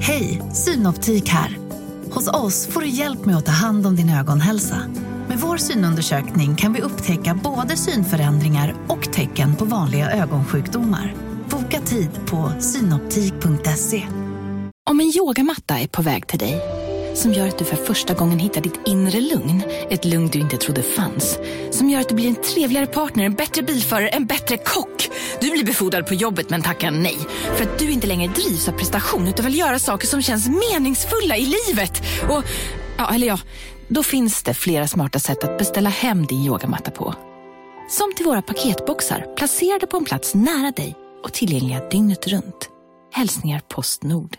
Hej, Synoptik här. Hos oss får du hjälp med att ta hand om din ögonhälsa. Med vår synundersökning kan vi upptäcka både synförändringar och tecken på vanliga ögonsjukdomar. Boka tid på synoptik.se. Om en yogamatta är på väg till dig, som gör att du för första gången hittar ditt inre lugn, ett lugn du inte trodde fanns, som gör att du blir en trevligare partner, en bättre bilförare, en bättre kock. Du blir befordrad på jobbet men tackar nej, för att du inte längre drivs av prestation utan vill göra saker som känns meningsfulla i livet. Och, då finns det flera smarta sätt att beställa hem din yogamatta på. Som till våra paketboxar, placerade på en plats nära dig och tillgängliga dygnet runt. Hälsningar Postnord.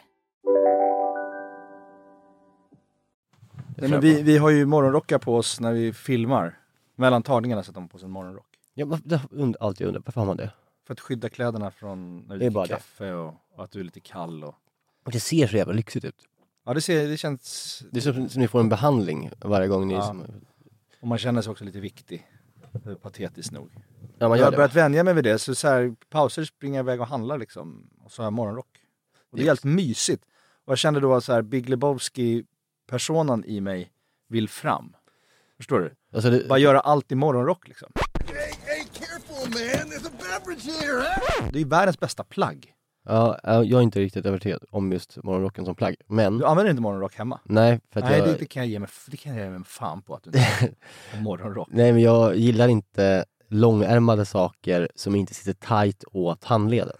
Nej, men vi har ju morgonrockar på oss när vi filmar. Mellan tagningarna sätter de på sig en morgonrock. Ja, alltid undrar, varför har man det? För att skydda kläderna från när du dricker kaffe och att du är lite kall. Och det ser så jävla lyxigt ut. Ja, det känns... Det är som ni får en behandling varje gång ni... Ja. Och man känner sig också lite viktig. Patetiskt nog. Ja, jag har börjat vänja mig vid det. Så här, pauser springer jag iväg och handlar liksom. Och så har jag morgonrock. Och det är helt mysigt. Och jag kände då att så här, Big Lebowski-personen i mig vill fram. Förstår du? Alltså bara göra allt i morgonrock liksom. Hey, careful man, there's a beverage here, huh? Det är världens bästa plagg. Ja, jag är inte riktigt övertygad om just morgonrocken som plagg. Men... Du använder inte morgonrock hemma? Nej, för att det kan jag ge mig fan på att du inte har morgonrock. Nej, men jag gillar inte långärmade saker som inte sitter tight åt handleden.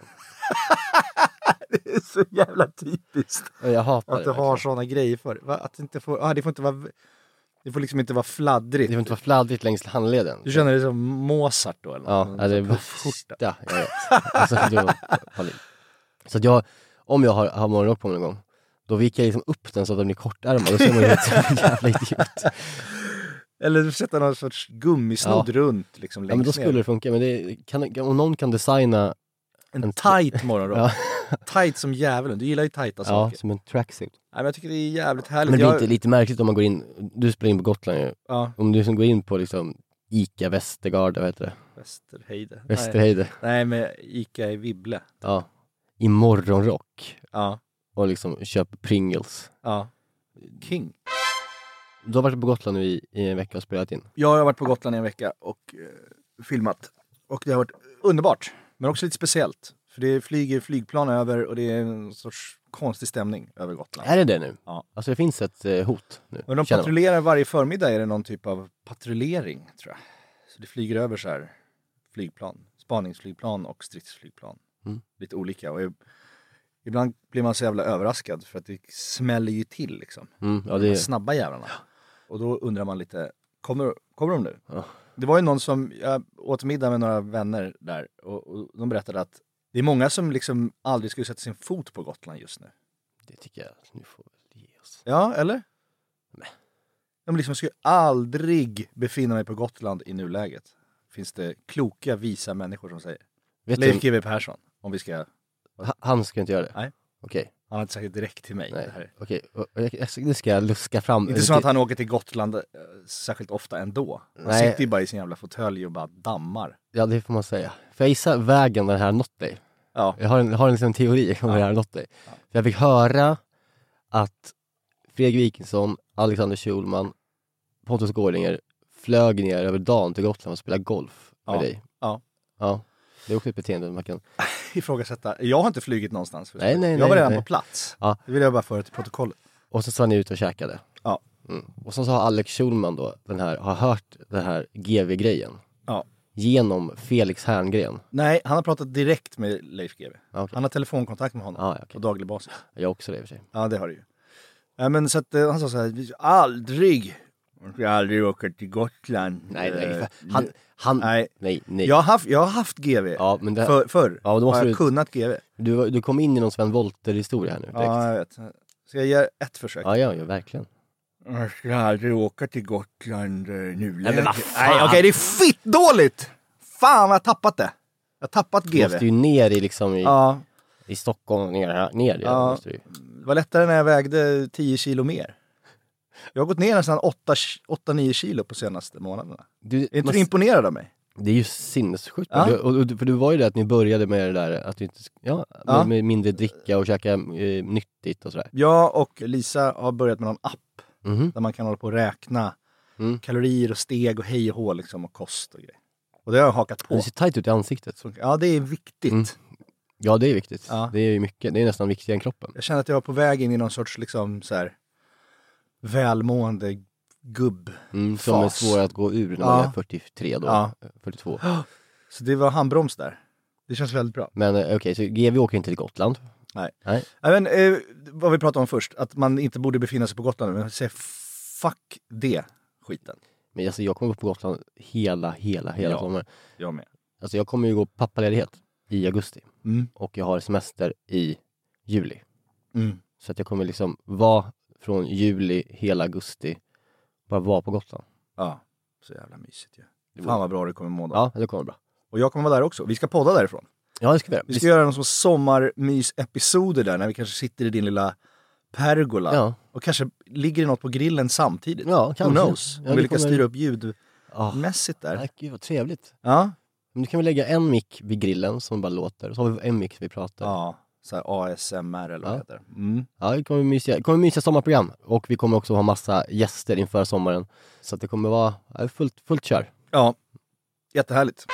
Det är så jävla typiskt. Jag hatar att du har såna grejer för. Att det inte får, det får inte vara... Det får liksom inte vara fladdrigt. Det får inte vara fladdrigt längs handleden. Du känner dig som Mozart då? Eller? Ja, det är värsta. Jag vet. Alltså, så att om jag har morgonrock på mig någon gång, då viker jag liksom upp den så att den blir kortärmad. Då ser man ju ett jävla idiot. Eller du sätter någon sorts gummisnodd runt liksom längst men då skulle det funka. Men om någon kan designa en tight morgonrock. Tight som djävulen. Du gillar ju tajta saker. Ja, som en tracksuit. Nej, men jag tycker det är jävligt härligt. Men det är inte lite märkligt om man går in... Du spelar in på Gotland ju. Ja. Om du som går in på liksom Ica Västergard, vad heter det? Västerheide. Nej, men Ica i Vibble. Ja. I morgonrock. Ja. Och liksom köper Pringles. Ja. King. Du har varit på Gotland nu i en vecka och spelat in. Jag har varit på Gotland i en vecka och filmat. Och det har varit underbart. Men också lite speciellt. För det flyger flygplan över och det är en sorts konstig stämning över Gotland. Är det nu? Ja. Alltså det finns ett hot nu. Och de patrullerar varje förmiddag, är det någon typ av patrullering tror jag. Så det flyger över så här flygplan. Spaningsflygplan och stridsflygplan. Lite olika. Och ibland blir man så jävla överraskad för att det smäller ju till liksom. Ja, det är... snabba jävlarna. Och då undrar man lite, kommer de nu? Ja. Det var ju någon som, jag åt middag med några vänner där och de berättade att det är många som liksom aldrig skulle sätta sin fot på Gotland just nu. Det tycker jag nu får ge oss. Ja, eller? Nej. De liksom skulle aldrig befinna mig på Gotland i nuläget. Finns det kloka, visa människor som säger. Leif GW Persson, om vi ska... Han ska inte göra det? Nej. Okej. Han har inte sagt direkt till mig. Nej. Okej. Nu ska jag luska fram. Inte så att han åker till Gotland särskilt ofta ändå. Han sitter ju bara i sin jävla fåtölj och bara dammar. Ja, det får man säga. För jag gissar vägen den här har nått dig. Ja. Jag har en liksom teori om det här har nått dig. Ja. För jag fick höra att Fredrik Wikingsson, Alexander Schulman, Pontus Gårdinger flög ner över dagen till Gotland och spelade golf med dig. Ja. Det är också ett beteende man kan ifrågasätta. Jag har inte flugit någonstans. Nej, jag var redan på plats. Ja. Det vill jag bara föra till protokollet. Och så var ni ute och käkade. Ja. Och så har Alex Schulman då har hört den här GV-grejen. Ja. Genom Felix Herngren. Nej, han har pratat direkt med Leif GW. Okay. Han har telefonkontakt med honom på daglig basis. Jag också det i och för sig. Ja, det har du ju. Men så att han sa så här, aldrig åka till Gotland. Nej. Nej. Jag har haft GV förr. Ja, då måste jag kunnat GV. Du kom in i någon Sven Wollter-historia här nu. Direkt. Ja, jag vet. Ska jag göra ett försök? Ja, verkligen. Jag ska aldrig åka till Gotland nu. Nej, okej, det är fitt dåligt. Fan, jag har tappat det. Jag har tappat GV. Du måste ju ner i liksom i Stockholm ner. Ja, det var lättare när jag vägde 10 kilo mer. Jag har gått ner nästan 8-9 kilo på senaste månaderna. Är inte du imponerad av mig? Det är ju sinnessjukt. Ja. För du var ju det att ni började med det där att du inte, med mindre dricka och käka nyttigt och sådär. Jag och Lisa har börjat med någon app Mhm. där man kan hålla på och räkna Mm. kalorier och steg och hej och hå liksom, och kost och grejer. Och det har jag hakat på. Det ser tajt ut i ansiktet. Så, ja, det är viktigt. Mm. Ja, det är viktigt. Ja. Det är ju mycket. Det är nästan viktigare än kroppen. Jag känner att jag var på väg in i någon sorts liksom så här välmående gubb. Som är fas. svår att gå ur när Ja. man är 43 då. Ja. 42. Så det var handbroms där. Det känns väldigt bra. Men okej, så GV åker inte till Gotland. Nej. Nej. Men, vad vi pratade om först, att man inte borde befinna sig på Gotland. Men jag säger fuck det skiten. Men alltså, jag kommer vara på Gotland hela Ja. sommaren. Jag med. Alltså jag kommer ju gå pappaledighet i augusti. Mm. Och jag har semester i juli. Mm. Så att jag kommer liksom vara från juli hela augusti. Bara vara på Gotland. Ja, så jävla mysigt ju. Fan vad bra det kommer må då. Ja, det kommer bra. Och jag kommer vara där också. Vi ska podda därifrån. Ja, det ska vi göra. Vi ska göra någon som sommarmys-episoder där när vi kanske sitter i din lilla pergola. Ja. Och kanske ligger det något på grillen samtidigt. Ja, Who kanske. knows? Ja, Om vi det lyckas kommer- styra upp ljudmässigt där. Nej, gud vad trevligt. Ja. Men nu kan vi lägga en mick vid grillen som bara låter. Så har vi en mick som vi pratar. Ja. Så här ASMR eller vad Ja. det heter. Mm. Ja, det kommer mysiga sommarprogram. Och vi kommer också ha massa gäster inför sommaren. Så att det kommer vara fullt kör. Ja. Jättehärligt.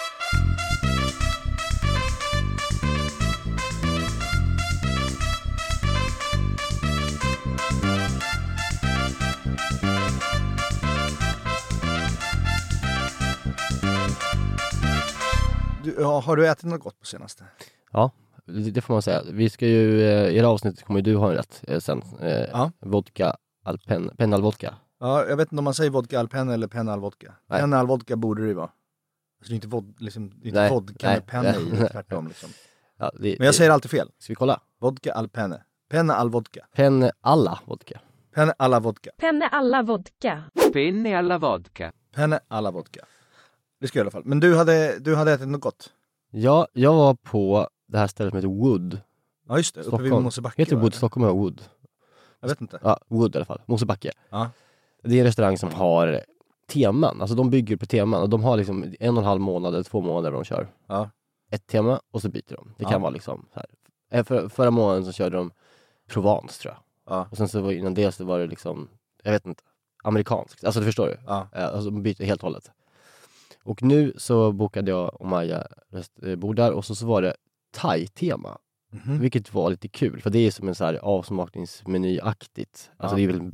Har du ätit något gott på senaste? Ja, det får man säga. Vi ska ju, i det här avsnittet kommer du ha en rätt sen. Ja. Vodka, pennalvodka. Ja, jag vet inte om man säger vodka alpenne eller penna alvodka. Nej. Penna alvodka borde det ju vara. Alltså det är inte, det är inte Nej, vodka nej, med penna nej. i, det är tvärtom liksom. Ja, Men jag säger alltid fel. Ska vi kolla? Vodka alpenne. Penna alvodka. Alla vodka. Penna alla vodka. Penne alla vodka. Penne alla vodka. Penna alla vodka. Det ska jag i alla fall. Men du hade ätit något gott? Ja, jag var på det här stället som heter Wood. Ja just det, uppe vid Stockholm. Mosebacke. Heter va? Wood Stockholm eller Wood? Jag vet inte. Ja, Wood i alla fall. Mosebacke. Ja. Det är en restaurang som har teman. Alltså de bygger på teman. Och de har liksom 1,5 månad eller 2 månader de kör. Ja. Ett tema och så byter de. Det Ja. kan vara liksom så här. Förra månaden så körde de Provence tror jag. Ja. Och sen så var innan det så var det liksom, jag vet inte, amerikanskt. Alltså du förstår ju. Ja. Alltså de byter helt och hållet. Och nu så bokade jag och Maja bord där och så var det thai-tema. Mhm. Vilket var lite kul, för det är som en så här avsmakningsmenyaktigt. Alltså Ja. det är väl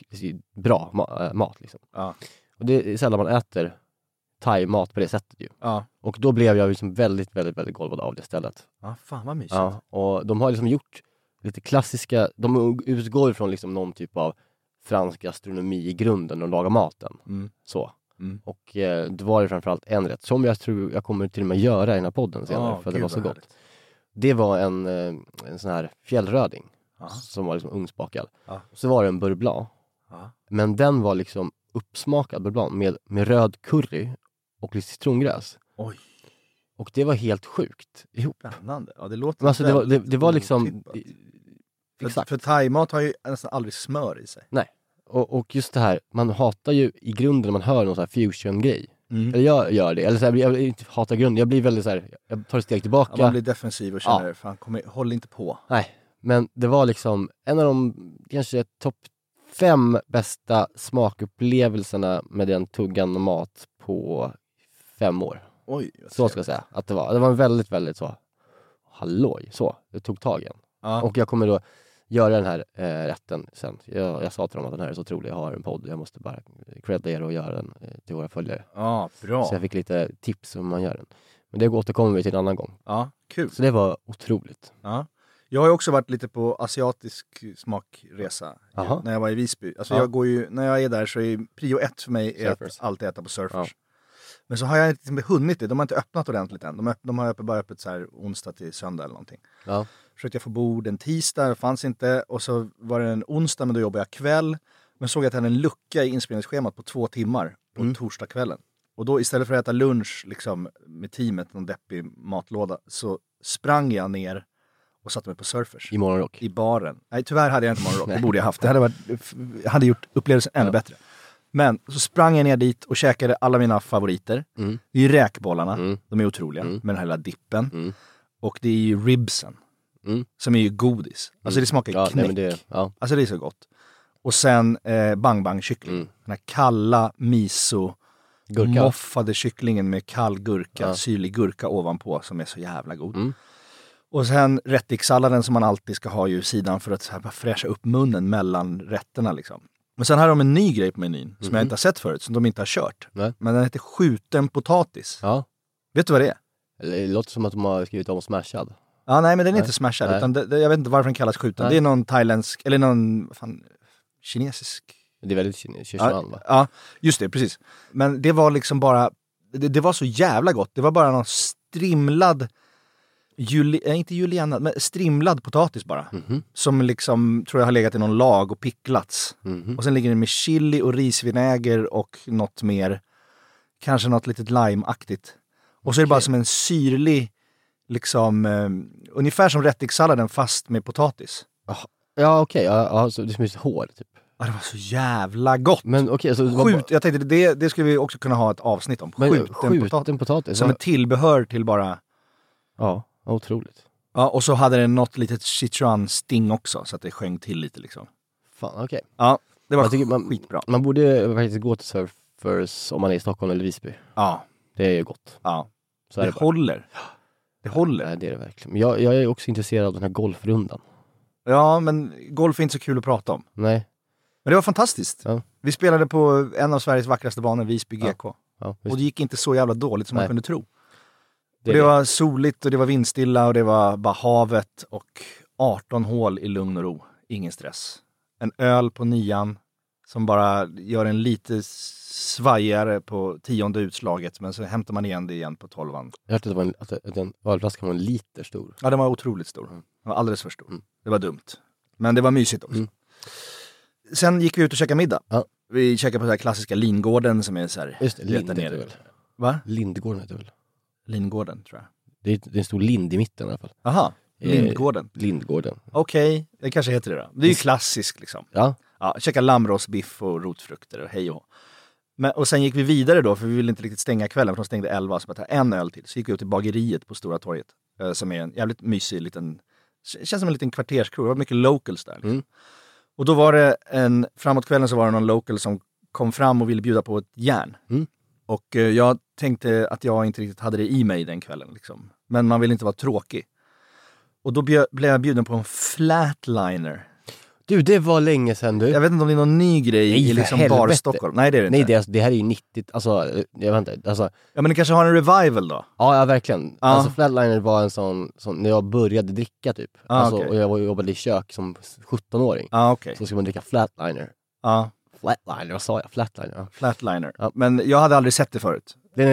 bra mat liksom. Ja. Och det är sällan man äter thai-mat på det sättet ju. Ja. Och då blev jag liksom väldigt, väldigt, väldigt golvad av det stället. Ja, fan vad mysigt. Ja, och de har liksom gjort lite klassiska, de utgår från liksom någon typ av fransk gastronomi i grunden när de lagar maten. Mm. Så. Mm. Och det var ju framförallt en rätt som jag tror jag kommer till och med göra i den här podden senare för att det var så vad gott. härligt. Det var en sån här fjällröding Ja. som var liksom ugnsbakad. Ja. Så var det en beurre blanc. Ja. Men den var liksom uppsmakad beurre blanc med röd curry och lite citrongräs. Oj, Och det var helt sjukt ihop. spännande. Ja, det låter Men alltså det väldigt var liksom... otippat. Exakt. För thaimat har ju nästan aldrig smör i sig. Och just det här, man hatar ju i grunden när man hör någon sån här fusion-grej. Mm. Eller jag gör det. Eller så här, jag inte hatar grunden. Jag blir väldigt så här, jag tar ett steg tillbaka. Ja, man blir defensiv och känner, fan håll inte på. Nej, men det var liksom en av de kanske topp 5 bästa smakupplevelserna med den tuggan mat på 5 år. Oj, Så ska jag säga att det var. Det var en väldigt, väldigt så, halloj, så. Det tog tag igen. Ja. Och jag kommer då göra den här rätten sen. Jag sa till dem att den här är så otrolig, jag har en podd. Jag måste bara credda er och göra den till våra följare. Ja, bra. Så jag fick lite tips om hur man gör den. Men det återkommer vi till en annan gång. Ja, kul. Så det var otroligt. Ja. Jag har ju också varit lite på asiatisk smakresa Aha. när jag var i Visby. Alltså Ja. jag går ju, när jag är där så är prio 1 för mig är Surfers. att alltid äta på Surfers. Ja. Men så har jag inte hunnit det, de har inte öppnat ordentligt än. De har bara öppet så här onsdag till söndag eller någonting. Ja. Försökte jag få bord en tisdag, det fanns inte. Och så var det en onsdag, men då jobbade jag kväll. Men såg att jag hade en lucka i inspelningsschemat på 2 timmar på torsdagskvällen. Och då istället för att äta lunch liksom, med teamet, någon deppig matlåda, så sprang jag ner och satte mig på Surfers. I morgonrock. I baren. Nej, tyvärr hade jag inte morgonrock. Det borde jag haft. Det hade gjort upplevelsen ännu bättre. Men så sprang jag ner dit och käkade alla mina favoriter. Det är ju räkbollarna, de är otroliga, med den här lilla dippen. Och det är ju ribsen, som är ju godis. Alltså det smakar knäck. Alltså det är så gott. Och sen bang bang kyckling. Den här kalla miso moffade kycklingen med kall gurka, syrlig gurka ovanpå som är så jävla god. Och sen rättiksalladen som man alltid ska ha i sidan för att så här fräscha upp munnen mellan rätterna liksom. Men sen har de en ny grej på menyn som jag inte har sett förut, som de inte har kört. Nej. Men den heter skjuten potatis. Ja. Vet du vad det är? Det låter som att de har skrivit om smashad. Ja, nej, men den är inte smashad. Utan jag vet inte varför den kallas skjuten. Det är någon thailändsk, eller någon kinesisk. Det är väldigt Sichuan, va? Ja, just det, precis. Men det var liksom bara, det var så jävla gott. Det var bara någon strimlad, inte julienne, men strimlad potatis bara. Som liksom, tror jag har legat i någon lag och picklats. Och sen ligger det med chili och risvinäger och något mer, kanske något litet lime-aktigt. Och så är det bara som en syrlig, liksom, ungefär som rättiksalladen fast med potatis. Ja, okej. Ja, så det smakar hår, typ. Ja, det var så jävla gott. Men okej, så jag tänkte det skulle vi också kunna ha ett avsnitt om. Skjuten potatis. Som ett tillbehör till bara... Ja, otroligt. Ja, och så hade den något litet Sichuan-sting också, så att det sjöng till lite liksom. Fan, okej. Ja, det var skitbra. Man borde faktiskt gå till Surfers om man är i Stockholm eller Visby. Ja. Det är ju gott. Ja. Så är det håller. Det håller. Nej, det är det verkligen. Men jag är också intresserad av den här golfrundan. Ja, men golf är inte så kul att prata om. Nej. Men det var fantastiskt. Ja. Vi spelade på en av Sveriges vackraste banor, Visby GK. Ja, och det gick inte så jävla dåligt som man kunde tro. Det var soligt och det var vindstilla och det var bara havet och 18 hål i lugn och ro. Ingen stress. En öl på 9 som bara gör en lite svajigare på 10:e utslaget, men så hämtar man igen det igen på 12:an. Jag hörde att en ölflaska var en liter stor. Ja, den var otroligt stor. Den var alldeles för stor. Det var dumt. Men det var mysigt också. Sen gick vi ut och käkade middag. Ja. Vi käkade på den här klassiska Lingården som är så här... Just det, Lind heter det väl? Va? Lindgården heter det väl? Lindgården, tror jag. Det är en stor lind i mitten i alla fall. Aha, Lindgården. Lindgården. Okej, det kanske heter det då. Det är ju klassiskt liksom. Ja. Ja, käka lammrosbiff och rotfrukter och hej och. Och sen gick vi vidare då, för vi ville inte riktigt stänga kvällen, för de stängde 11, så bara ta en öl till. Så gick vi ut till bageriet på Stora torget, som är en jävligt mysig liten, känns som en liten kvarterskrog. Det var mycket locals där. Liksom. Och då var det framåt kvällen så var det någon local som kom fram och ville bjuda på ett järn. Och jag tänkte att jag inte riktigt hade det i mig den kvällen. Liksom. Men man vill inte vara tråkig. Och då blev jag bjuden på en flatliner. Du, det var länge sedan du. Jag vet inte om det är någon ny grej i liksom bar Stockholm. Nej, det är det inte. Nej, det här är ju 90, alltså, jag vet inte. Alltså, ja, men det kanske har en revival då? Ja, verkligen. Ja. Alltså flatliner var en sån när jag började dricka typ. Alltså, okay. Och jag jobbade i kök som 17-åring. Okay. Så ska man dricka flatliner. Ja. Flatliner, vad sa jag? Flatliner. Ja. Flatliner. Ja. Men jag hade aldrig sett det förut. Den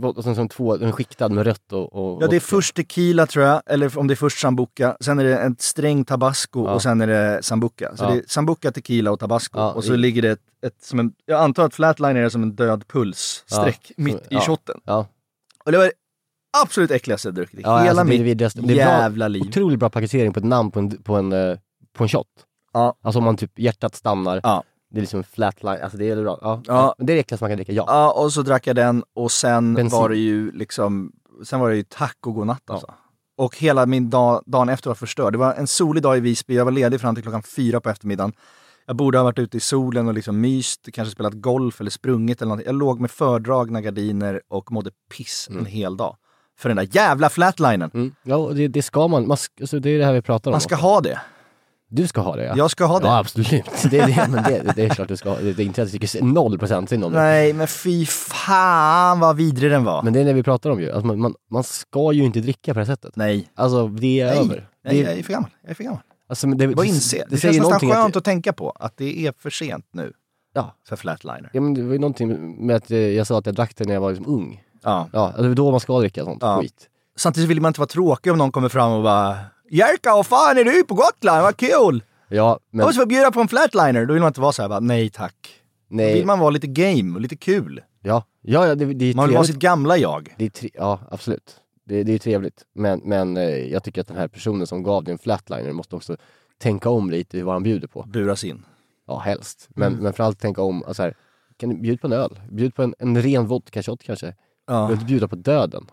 är skiktad med rött och... Ja, det är först tequila tror jag, eller om det är först sambuca. Sen är det en sträng tabasco och sen är det sambuca. Så det är sambuca, tequila och tabasco. Och så ligger det ett som en... Jag antar att flatliner är som en död pulssträck mitt i shotten. Ja. Och det var absolut äckligaste jag druckit i hela mitt jävla liv. Otroligt bra paketering på ett namn på en shot. Ja. Alltså om man typ hjärtat stannar. Ja. Det är liksom en flatline, alltså det är bra. Ja. Det är det äckligaste man kan dricka, Ja, och så drack jag den och sen var det ju liksom, sen var det ju tack och godnatt alltså. Och hela min dagen efter var förstörd. Det var en solig dag i Visby, jag var ledig fram till 4:00 på eftermiddagen. Jag borde ha varit ute i solen och liksom myst, kanske spelat golf eller sprungit eller någonting. Jag låg med fördragna gardiner och mådde piss en hel dag. För den där jävla flatlinen. Ja, det ska man alltså det är det här vi pratar om. Man ska ha det. Du ska ha det, ja. Jag ska ha det. Ja, absolut. Det är klart du ska ha det. Det är inte att jag tycker 0% synd om det. Nej, men fy fan vad vidrig den var. Men det är det vi pratar om ju. Alltså man ska ju inte dricka på det sättet. Nej. Alltså, det är över. Nej, jag är för gammal. Alltså, det känns nästan skönt att tänka på att det är för sent nu. Ja. För flatliner. Ja, men det var ju någonting med att jag sa att jag drack det när jag var liksom ung. Ja. Ja, det var då man ska dricka sånt skit. Samtidigt vill man inte vara tråkig om någon kommer fram och bara Jerka, vad fan är du på Gotland? Vad kul! Ja, men... Jag måste få bjuda på en flatliner. Då vill man inte vara så här, bara, nej tack. Nej. Då vill man vara lite game och lite kul. Ja, det är trevligt. Man vill vara sitt gamla jag. Ja, absolut. Det är trevligt. Men jag tycker att den här personen som gav dig en flatliner måste också tänka om lite vad han bjuder på. Buras in. Ja, helst. Men framförallt tänka om, alltså här, kan du bjuda på en öl? Bjud på en ren vodka shot kanske. Du behöver inte bjuda på döden.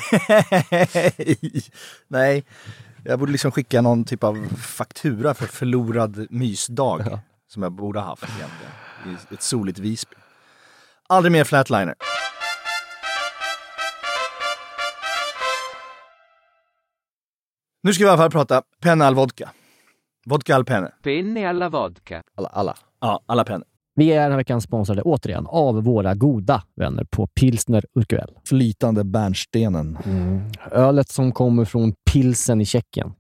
Nej, jag borde liksom skicka någon typ av faktura för förlorad mysdag som jag borde ha haft egentligen i ett soligt Visby. Aldrig mer flatliner. Nu ska vi i alla fall prata penne all vodka. Vodka all penne. Penne alla vodka. Alla. Ja, alla penne. Vi är den här veckan sponsrade återigen av våra goda vänner på Pilsner Urquell. Flytande bärnstenen. Ölet som kommer från Pilsen i Tjeckien.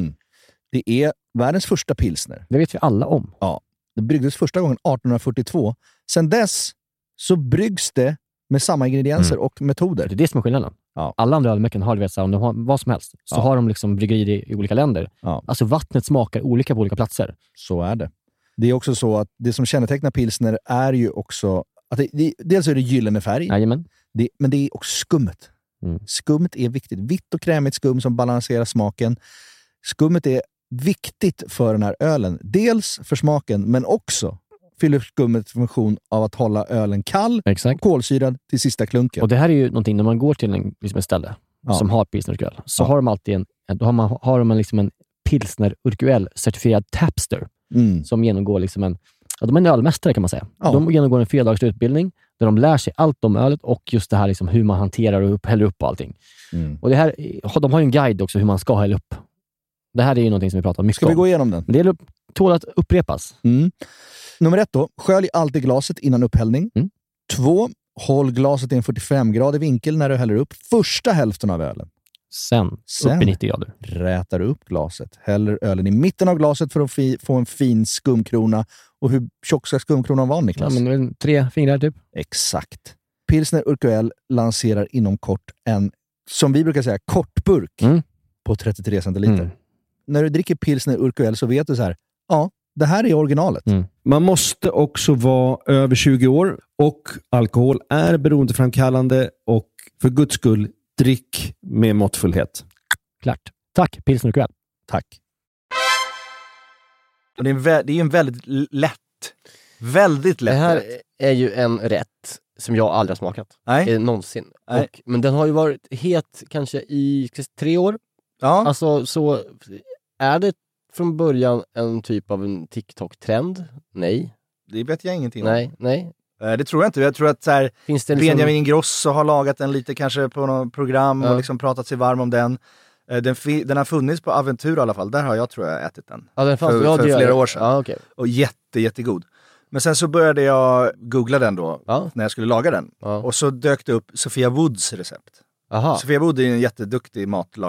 Det är världens första pilsner. Det vet vi alla om. Ja, det bryggdes första gången 1842. Sen dess så bryggs det med samma ingredienser och metoder. Det är det som är skillnaden. Ja. Alla andra ölmärken har, du vet, om de har vad som helst, så har de liksom bryggerier i olika länder. Ja. Alltså vattnet smakar olika på olika platser. Så är det. Det är också så att det som kännetecknar pilsner är ju också att dels är det gyllene färg. Jajamän. Men det är också skummet. Skummet är viktigt. Vitt och krämigt skum som balanserar smaken. Skummet är viktigt för den här ölen. Dels för smaken, men också fyller skummet funktion av att hålla ölen kall och kolsyrad till sista klunken. Och det här är ju någonting, när man går till ett ställe som har Pilsner Urquell, så har de alltid har de liksom en Pilsner Urquell certifierad tapster som genomgår liksom de är en ölmästare kan man säga. Ja. De genomgår en 4-dagars utbildning där de lär sig allt om ölet och just det här liksom hur man hanterar och häller upp och allting. Och det här, de har ju en guide också hur man ska hälla upp. Det här är ju någonting som vi pratar mycket om. Ska vi gå igenom den? Men det tål att upprepas. Nummer 1 då. Skölj alltid glaset innan upphällning. 2. Håll glaset i en 45-gradig vinkel när du häller upp första hälften av ölen. Sen upp i 90 grader. Rätar upp glaset. Häller ölen i mitten av glaset för att få en fin skumkrona. Och hur tjock ska skumkronan vara, Niklas? Ja, men 3 fingrar typ. Exakt. Pilsner Urquell lanserar inom kort en, som vi brukar säga, kortburk på 33 centiliter. När du dricker Pilsner Urquell så vet du så här, ja, det här är originalet. Man måste också vara över 20 år och alkohol är beroendeframkallande och för Guds skull, drick med måttfullhet. Klart. Tack, Pilsner Urquell. Tack. Och det är ju en väldigt lätt. Det här är ju en rätt som jag aldrig har smakat. Nej. Någonsin. Men den har ju varit het kanske i 3 år. Ja. Alltså så är det från början en typ av en TikTok-trend? Nej. Det vet jag ingenting om. Nej. Det tror jag inte. Jag tror att så här, finns det Benjamin Ingrosso har lagat den lite kanske på något program och liksom pratat sig varm om den. Den har funnits på Aventura i alla fall. Där har jag, tror jag, ätit den. Ja, den fanns för flera år sedan. Ja, okay. Och jättegod. Men sen så började jag googla den då när jag skulle laga den. Ja. Och så dök det upp Sofia Woods recept. Aha. Sofia Wood är en jätteduktig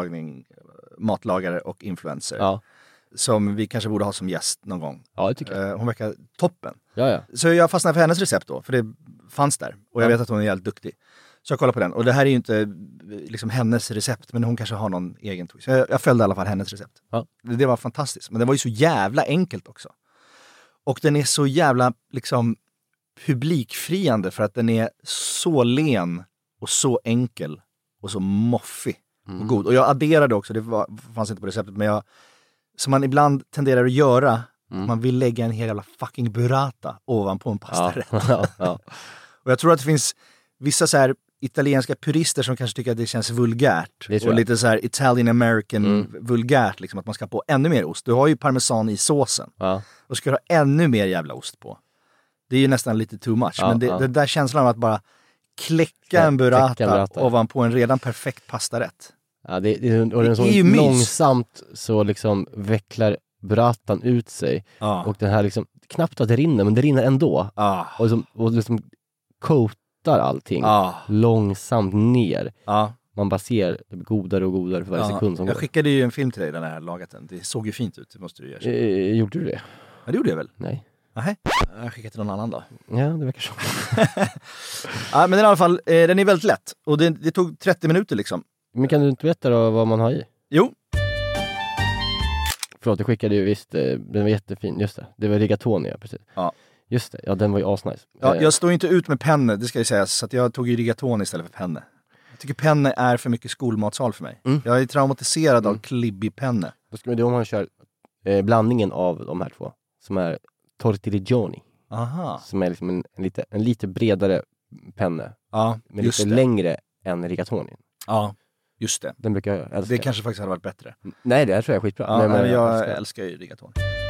matlagare och influencer. Ja. Som vi kanske borde ha som gäst någon gång. Ja, det tycker jag. Hon verkar toppen. Ja. Så jag fastnade för hennes recept då, för det fanns där. Och jag vet att hon är jävligt duktig. Så jag kollar på den. Och det här är ju inte liksom hennes recept, men hon kanske har någon egen twist. Jag följde i alla fall hennes recept. Ja. Det var fantastiskt. Men det var ju så jävla enkelt också. Och den är så jävla liksom publikfriande för att den är så len och så enkel och så moffig och god. Och jag adderade också, fanns inte på receptet, men som man ibland tenderar att göra, man vill lägga en hel jävla fucking burrata ovanpå en pastarätt. Ja. Och jag tror att det finns vissa så här italienska purister som kanske tycker att det känns vulgärt. Och lite så här Italian American vulgärt, liksom att man ska på ännu mer ost. Du har ju parmesan i såsen. Ja. Och ska du ha ännu mer jävla ost på. Det är ju nästan lite too much. Men det där känslan av att bara kläcka en burrata ovanpå en redan perfekt pastarätt. Ja, det är så långsamt så liksom vecklar burratan ut sig. Ja. Och den här liksom, knappt att det rinner, men det rinner ändå. Ja. Och liksom coatar allting långsamt ner. Ja. Man bara ser det godare och godare för varje sekund som går. Jag skickade ju en film till dig den här lagaten. Det såg ju fint ut, det måste du göra. Gjorde du det? Ja, det gjorde jag väl. Nej. Nej. Jag skickade till någon annan då. Ja, det verkar så. Ja, men i alla fall, den är väldigt lätt. Och det tog 30 minuter liksom. Men kan du inte berätta då vad man har i? Jo. Förlåt, jag skickade ju visst, den var jättefin, just det. Det var rigatoni, precis. Ja. Just det, ja, den var ju asnice. Ja, jag står inte ut med penne, det ska jag säga. Så att jag tog ju rigatoni istället för penne. Jag tycker penne är för mycket skolmatsal för mig. Jag är traumatiserad av klibbig penne. Då ska man kör blandningen av de här två, som är tortiglioni. Aha. Som är liksom en lite bredare penne. Ja, men lite längre än Rigatoni. Ja, just det. Den brukar jag älska. Det kanske faktiskt hade varit bättre. Nej, det tror jag är skitbra. Ja, men jag älskar ju Rigatoni.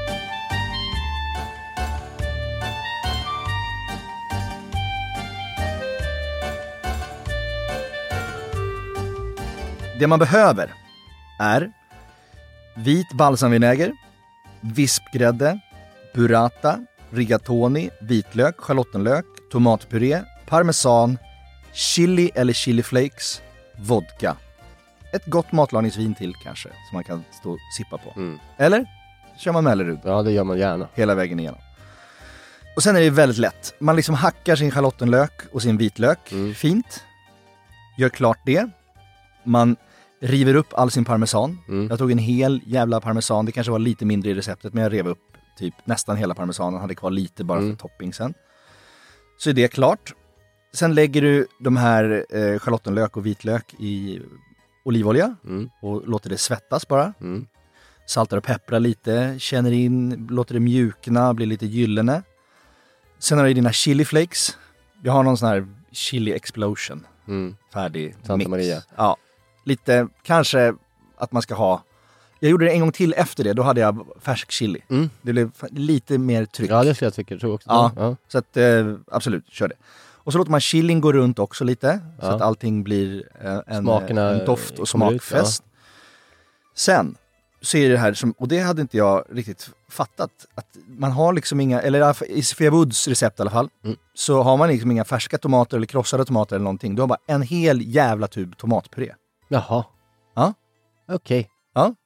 Det man behöver är vit balsamvinäger, vispgrädde, burrata, rigatoni, vitlök, schalottenlök, tomatpuré, parmesan, chili eller chiliflakes, vodka. Ett gott matlagningsvin till kanske, som man kan stå och sippa på. Eller kör man Mellerud. Ja, det gör man gärna. Hela vägen igenom. Och sen är det väldigt lätt. Man liksom hackar sin schalottenlök och sin vitlök. Fint. Gör klart det. Man river upp all sin parmesan. Jag tog en hel jävla parmesan. Det kanske var lite mindre i receptet, men jag rev upp typ nästan hela parmesanen. Hade kvar lite bara för topping sen. Så är det klart. Sen lägger du de här schalottenlök och vitlök i olivolja och låter det svettas bara. Saltar och pepprar lite, känner in, låter det mjukna, blir lite gyllene. Sen har du dina chili flakes. Jag har någon sån här chili explosion. Färdig Santa mix. Maria. Ja, lite kanske att man ska ha. Jag gjorde det en gång till efter det, då hade jag färsk chili. Det blev lite mer tryck. Ja, det skulle jag tycka, tror också. Ja. Så att absolut, kör det. Och så låter man chilin gå runt också lite. Så att allting blir en doft- och smakfest. Ut, Sen så är det här som, och det hade inte jag riktigt fattat, att man har liksom inga, eller i Sofia Woods recept i alla fall, så har man liksom inga färska tomater eller krossade tomater eller någonting. Du har bara en hel jävla tub tomatpuré. Jaha. Ja. Okej. Ja.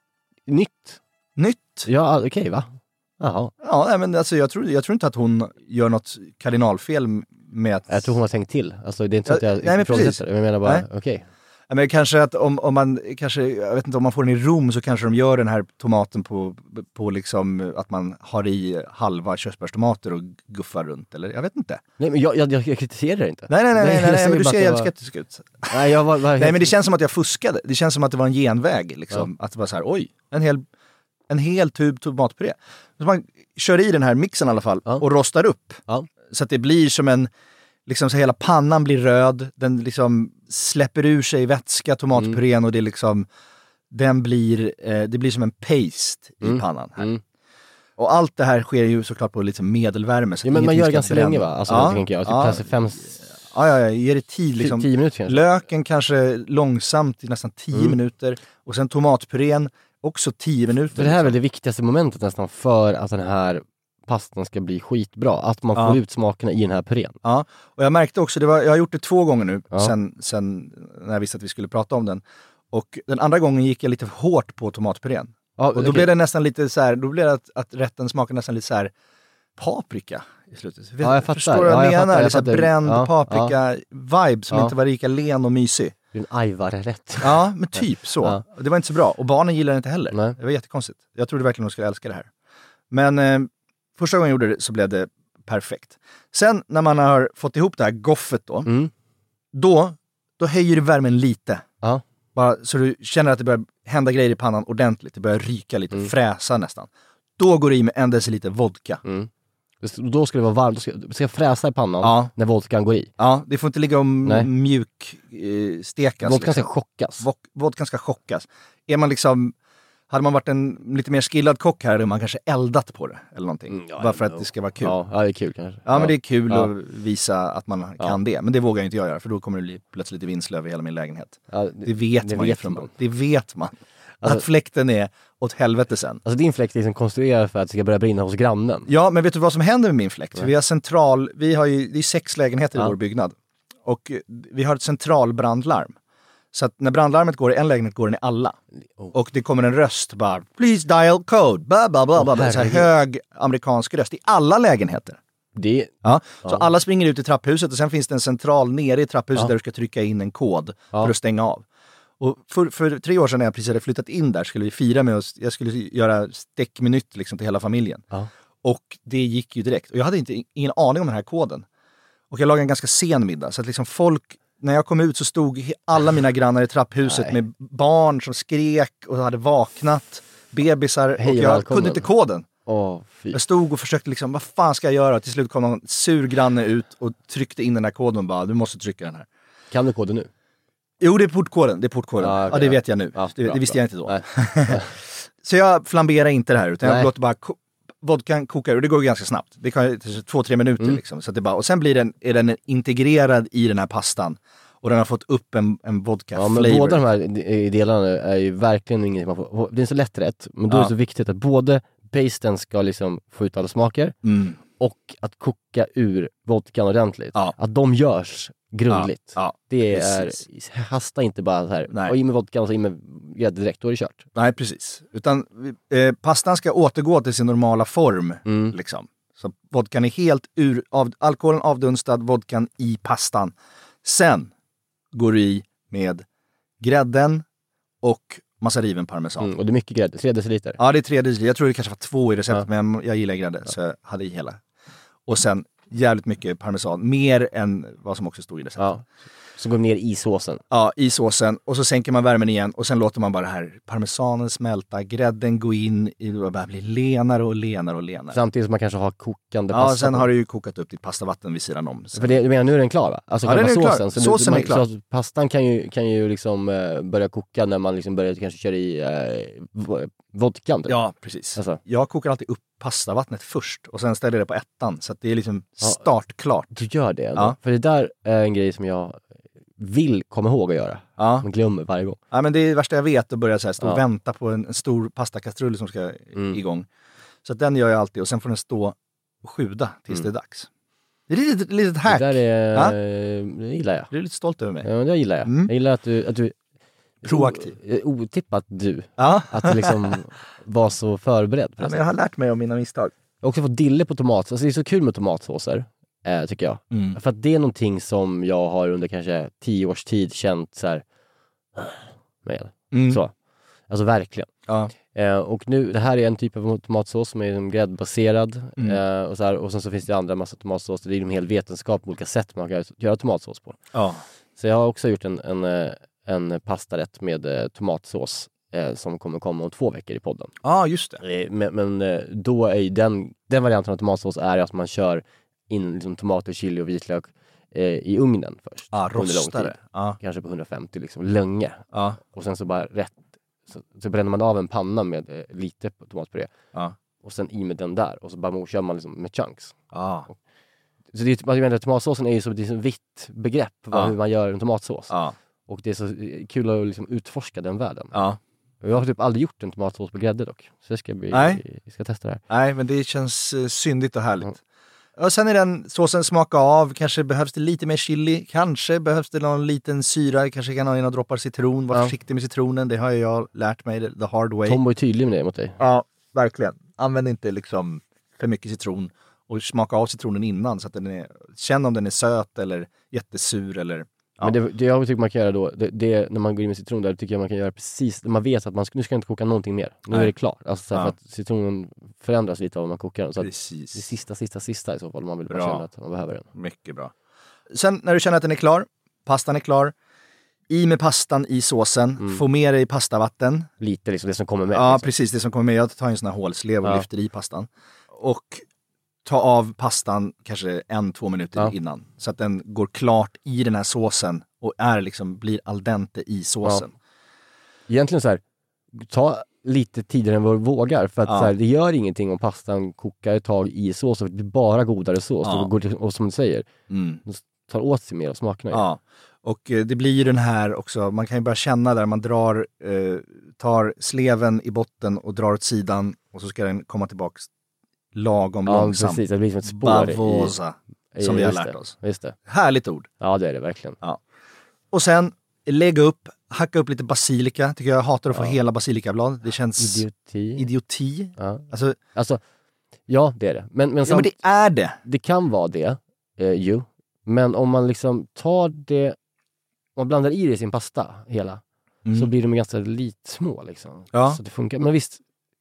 Nytt. Ja, okej, va? Jaha. Ja, men alltså jag tror inte att hon gör något kardinalfel med att... Jag tror hon har tänkt till. Alltså det är inte så att jag nej, men precis. Jag menar bara, okej. Ja, men kanske att om man kanske, jag vet inte, om man får den i Rom så kanske de gör den här tomaten på liksom att man har i halva körsbärstomater och guffar runt, eller jag vet inte. Nej, men jag kritiserar det inte. Nej, men du ser jävligt skeptisk ut. Nej, nej, men det känns som att jag fuskade. Det känns som att det var en genväg liksom. Att det var så här, oj, en hel tub tomatpuré. Så man kör i den här mixen i alla fall och rostar upp. Så att det blir som en, liksom så hela pannan blir röd, den liksom släpper ur sig vätska, tomatpurén, och det liksom, det blir som en paste i pannan här. Och allt det här sker ju såklart på lite medelvärme. Så men man gör ganska länge, va? Alltså, tänker jag. Typ kanske 5... Ja, ger det tid liksom. 10 minuter kanske. Löken kanske långsamt i nästan 10 minuter. Och sen tomatpurén också 10 minuter. För det här är väl det viktigaste momentet nästan för att den här pastan ska bli skitbra. Att man får ut smakerna i den här purén. Ja, och jag märkte också, jag har gjort det 2 gånger nu sen när jag visste att vi skulle prata om den. Och den andra gången gick jag lite hårt på tomatpurén. Och då blev det nästan lite så här, då blev det att rätten smakar nästan lite så här paprika i slutet. Ja, jag fattar. Förstår du vad jag menar? Lite bränd paprika-vibe som inte var lika len och mysig. Det är en ajvarrätt. Ja, men typ så. Ja. Det var inte så bra. Och barnen gillar det inte heller. Nej. Det var jättekonstigt. Jag trodde verkligen de skulle älska det här. Men första gången jag gjorde det så blev det perfekt. Sen när man har fått ihop det här goffet då höjer du värmen lite. Ja. Bara så du känner att det börjar hända grejer i pannan ordentligt. Det börjar ryka lite, fräsa nästan. Då går du i med 1 deciliter vodka. Då ska det vara varmt. Du ska fräsa i pannan när vodkan går i. Ja, det får inte ligga och mjukstekas. Vodkan ska chockas. Vodkan ska chockas. Är man liksom... Hade man varit en lite mer skillad kock här, hade man kanske eldat på det eller någonting. Bara för att det ska vara kul. Ja, det är kul kanske. Ja, men det är kul att visa att man kan det. Men det vågar jag inte göra, för då kommer det bli plötsligt vinslöv i hela min lägenhet. Ja, det vet man. Alltså, att fläkten är åt helvete sen. Alltså din fläkt är liksom konstruerad för att det ska börja brinna hos grannen. Ja, men vet du vad som händer med min fläkt? För det är 6 lägenheter i vår byggnad. Och vi har ett centralbrandlarm. Så att när brandlarmet går i en lägenhet går den i alla. Och det kommer en röst bara, please dial code, bla bla bla bla. Så här hög amerikansk röst i alla lägenheter. Så alla springer ut i trapphuset och sen finns det en central nere i trapphuset där du ska trycka in en kod för att stänga av. Och för 3 år sedan när jag precis hade flyttat in där skulle vi fira med oss, jag skulle göra stäckmenytt liksom till hela familjen. Och det gick ju direkt. Och jag hade ingen aning om den här koden. Och jag lagade en ganska sen middag så att liksom folk, när jag kom ut så stod alla mina grannar i trapphuset med barn som skrek och hade vaknat, bebisar, och jag kunde inte koden. Fy. Jag stod och försökte liksom, vad fan ska jag göra? Till slut kom någon sur granne ut och tryckte in den där koden och bara, du måste trycka den här. Kan du koden nu? Jo, det är portkoden. Okay, det vet jag nu. Ja, det visste jag inte då. Nej. Så jag flamberar inte det här, utan jag låter bara vodkan koka ur. Det går ganska snabbt. Det kan 2-3 minuter liksom. Så att det bara, och sen är den integrerad i den här pastan. Och den har fått upp en vodka-flavor. Men båda de här delarna är ju verkligen inget man får. Det är så lätt rätt, men då är det så viktigt att både basten ska liksom få ut alla smaker och att koka ur vodkan ordentligt. Att de görs grundligt. Det är, hasta inte bara så här, och in med vodkan och så in med grädde direkt, då är det kört. Nej, precis. Utan pastan ska återgå till sin normala form. Liksom. Så vodkan är helt alkoholen avdunstad, vodkan i pastan. Sen går du i med grädden och massa riven parmesan. Och det är mycket grädde, 3 deciliter. Ja, det är 3 deciliter. Jag tror det kanske var 2 i receptet, men jag gillar grädde så jag hade i hela. Och sen jävligt mycket parmesan, mer än vad som också stod i receptet. Så går ner i såsen. Ja, i såsen. Och så sänker man värmen igen och sen låter man bara det här parmesanen smälta, grädden gå in och bara bli lenare och lenare och lenare. Samtidigt som man kanske har kokande pasta. Ja, sen har du ju kokat upp ditt pastavatten vid sidan om. För du menar, nu är den klar, va? Alltså den är såsen. Klar. Såsen är klar. Så pastan kan ju liksom börja koka när man liksom börjar kanske köra i vodkan. Typ. Ja, precis. Alltså. Jag kokar alltid upp pastavattnet först och sen ställer det på ettan. Så att det är liksom startklart. Du gör det? Ja. För det där är en grej som jag vill komma ihåg att göra. Man glömmer varje gång. Ja, men det är det värsta jag vet, att börja så här, stå och vänta på en stor pastakastrull som ska igång. Så att den gör jag alltid och sen får den stå och sjuda tills det är dags. Det är ett litet hack. Det där är, det gillar jag. Du är lite stolt över mig. Ja, det gillar jag. Jag gillar att du proaktiv. Otippat att du liksom var så förberedd. Ja, men jag har lärt mig om mina misstag. Jag har också fått dille på tomat. Alltså det är så kul med tomatsåser. Tycker jag. För att det är någonting som jag har under kanske 10 års tid känt så här med. Så. Alltså verkligen. Och nu, det här är en typ av tomatsås som är gräddbaserad och, så här, och sen så finns det andra massa tomatsås. Det är en hel vetenskap på olika sätt man kan göra tomatsås på. Så jag har också gjort en pastarätt med tomatsås som kommer komma om 2 veckor i podden. Just det. Men då är ju den varianten av tomatsås är att man kör in liksom tomater, chili och vitlök i ugnen först. Rostare. Kanske på 150 liksom, länge. Och sen så bara så bränner man av en panna med lite tomatpuré. Och sen i med den där. Och så bara kör man liksom med chunks. Så det är, jag menar, tomatsåsen är ju så, det är så vitt begrepp hur man gör en tomatsås. Och det är så kul att liksom utforska den världen. Jag har typ aldrig gjort en tomatsås på grädde dock. Så det ska vi ska testa det här. Nej, men det känns syndigt och härligt. Och sen är den såsen smaka av. Kanske behövs det lite mer chili. Kanske behövs det någon liten syra. Kanske kan ha några droppar citron. Var försiktig med citronen. Det har jag lärt mig the hard way. Tom var ju tydlig med det mot dig. Ja, verkligen. Använd inte liksom för mycket citron. Och smaka av citronen innan. Så att känn om den är söt eller jättesur eller... Men det jag tycker man kan göra då, det när man går in med citron där, tycker jag man kan göra precis, man vet att nu ska inte koka någonting mer. Nu är det klart. Alltså så för att citronen förändras lite av vad man kokar den. Så precis. Det är sista i så fall, man vill bara känna att man behöver den. Mycket bra. Sen när du känner att den är klar, pastan är klar, i med pastan i såsen, få med dig pastavatten. Lite liksom det som kommer med. Ja, liksom. Precis, det som kommer med. Jag tar en sån här hålslev och lyfter i pastan. Och ta av pastan kanske 1-2 minuter innan. Så att den går klart i den här såsen och blir al dente i såsen. Egentligen så här, ta lite tidigare än vad du vågar. För att så här, det gör ingenting om pastan kokar ett tag i sås. Det blir bara godare sås. Och som du säger, tar åt sig mer av smakerna. Och det blir ju den här också, man kan ju bara känna där man tar sleven i botten och drar åt sidan och så ska den komma tillbaka långsamt. Precis, det blir som ett spår Bavosa, som vi har lärt oss. Just det. Härligt ord. Ja, det är det verkligen. Och sen hacka upp lite basilika. Tycker jag hatar att få hela basilikablad. Det känns idioti. Alltså, ja, det är det. Men men det är det. Det kan vara det, men om man liksom tar det, om man blandar i det i sin pasta hela, så blir de ganska lite små liksom. Så det funkar. Men visst,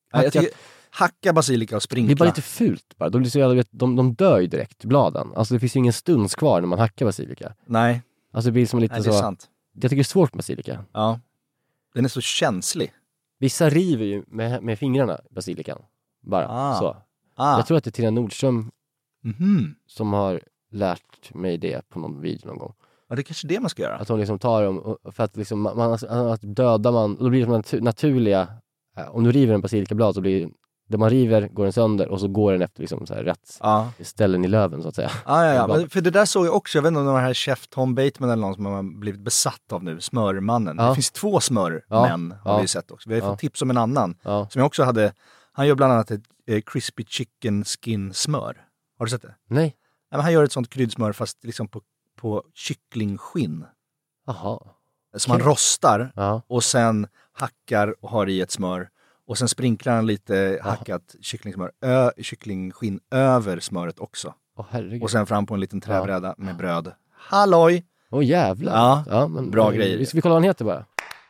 hacka basilika och sprinkla. Det är bara lite fult bara. De dör ju direkt, bladen. Alltså det finns ju ingen stunds kvar när man hackar basilika. Nej. Alltså det blir som lite det så. är sant. Jag tycker det är svårt med basilika. Ja. Den är så känslig. Vissa river ju med fingrarna basilikan. bara så. Jag tror att det är Tina Nordström som har lärt mig det på någon video någon gång. Ja, det är kanske det man ska göra. Att hon liksom tar dem, för att liksom, att dödar man, då blir det naturliga, om du river en basilikablad så blir det man river går den sönder och så går den efter liksom så här rätt ställen i löven så att säga. Ja. Men för det där såg jag också, jag vet inte om det här chef Tom Bateman eller någon som har blivit besatt av nu, smörmannen. Det finns 2 smörmän har vi sett också. Vi har fått tips om en annan som jag också hade. Han gör bland annat ett crispy chicken skin smör. Har du sett det? Nej. Men han gör ett sånt kryddsmör fast liksom på kycklingskinn. Jaha. Som man rostar och sen hackar och har i ett smör. Och sen sprinklar han lite hackat kycklingskinn över smöret också. Och sen fram på en liten träbräda med bröd. Halloj! Jävlar. Ja, men bra grejer. Ska vi kolla vad han heter bara?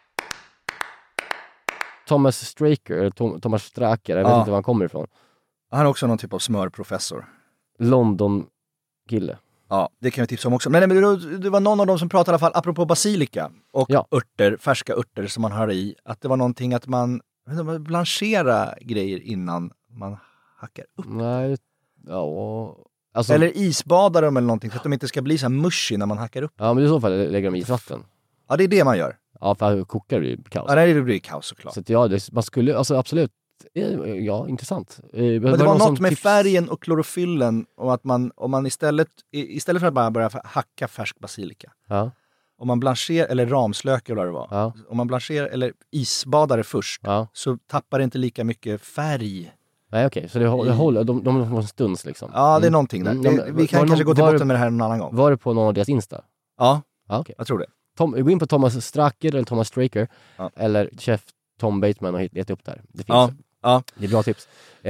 Thomas Straker, jag vet inte var han kommer ifrån. Han är också någon typ av smörprofessor. London-kille. Ja, det kan jag tipsa om också. Men det var någon av dem som pratade i alla fall, apropå basilika och örter, färska örter som man har i, att det var någonting att man blanchera grejer innan man hackar upp. Nej, alltså, eller isbadar dem eller någonting för att de inte ska bli så här mushy när man hackar upp. Ja, men i så fall lägger de i isvatten. Ja, det är det man gör. Ja, för att kokar blir kaos. Ja, det blir kaos såklart. Så att man skulle, alltså absolut, intressant. Men det var något med färgen och klorofyllen och att om man istället för att bara börja hacka färsk basilika. Ja. Om man blancherar, eller ramslök eller vad det var. Om man blancherar eller isbadar det först så tappar det inte lika mycket färg. Nej, okej. Så det håller, de får en stunds liksom. Ja, det är någonting där. Vi kan kanske gå till botten med det här en annan gång. Var det på någon av deras Insta? Ja, okay. Jag tror det. Gå in på Thomas Straker eller Thomas Straker eller chef Tom Bateman och leta upp där. Det finns. Det är bra tips.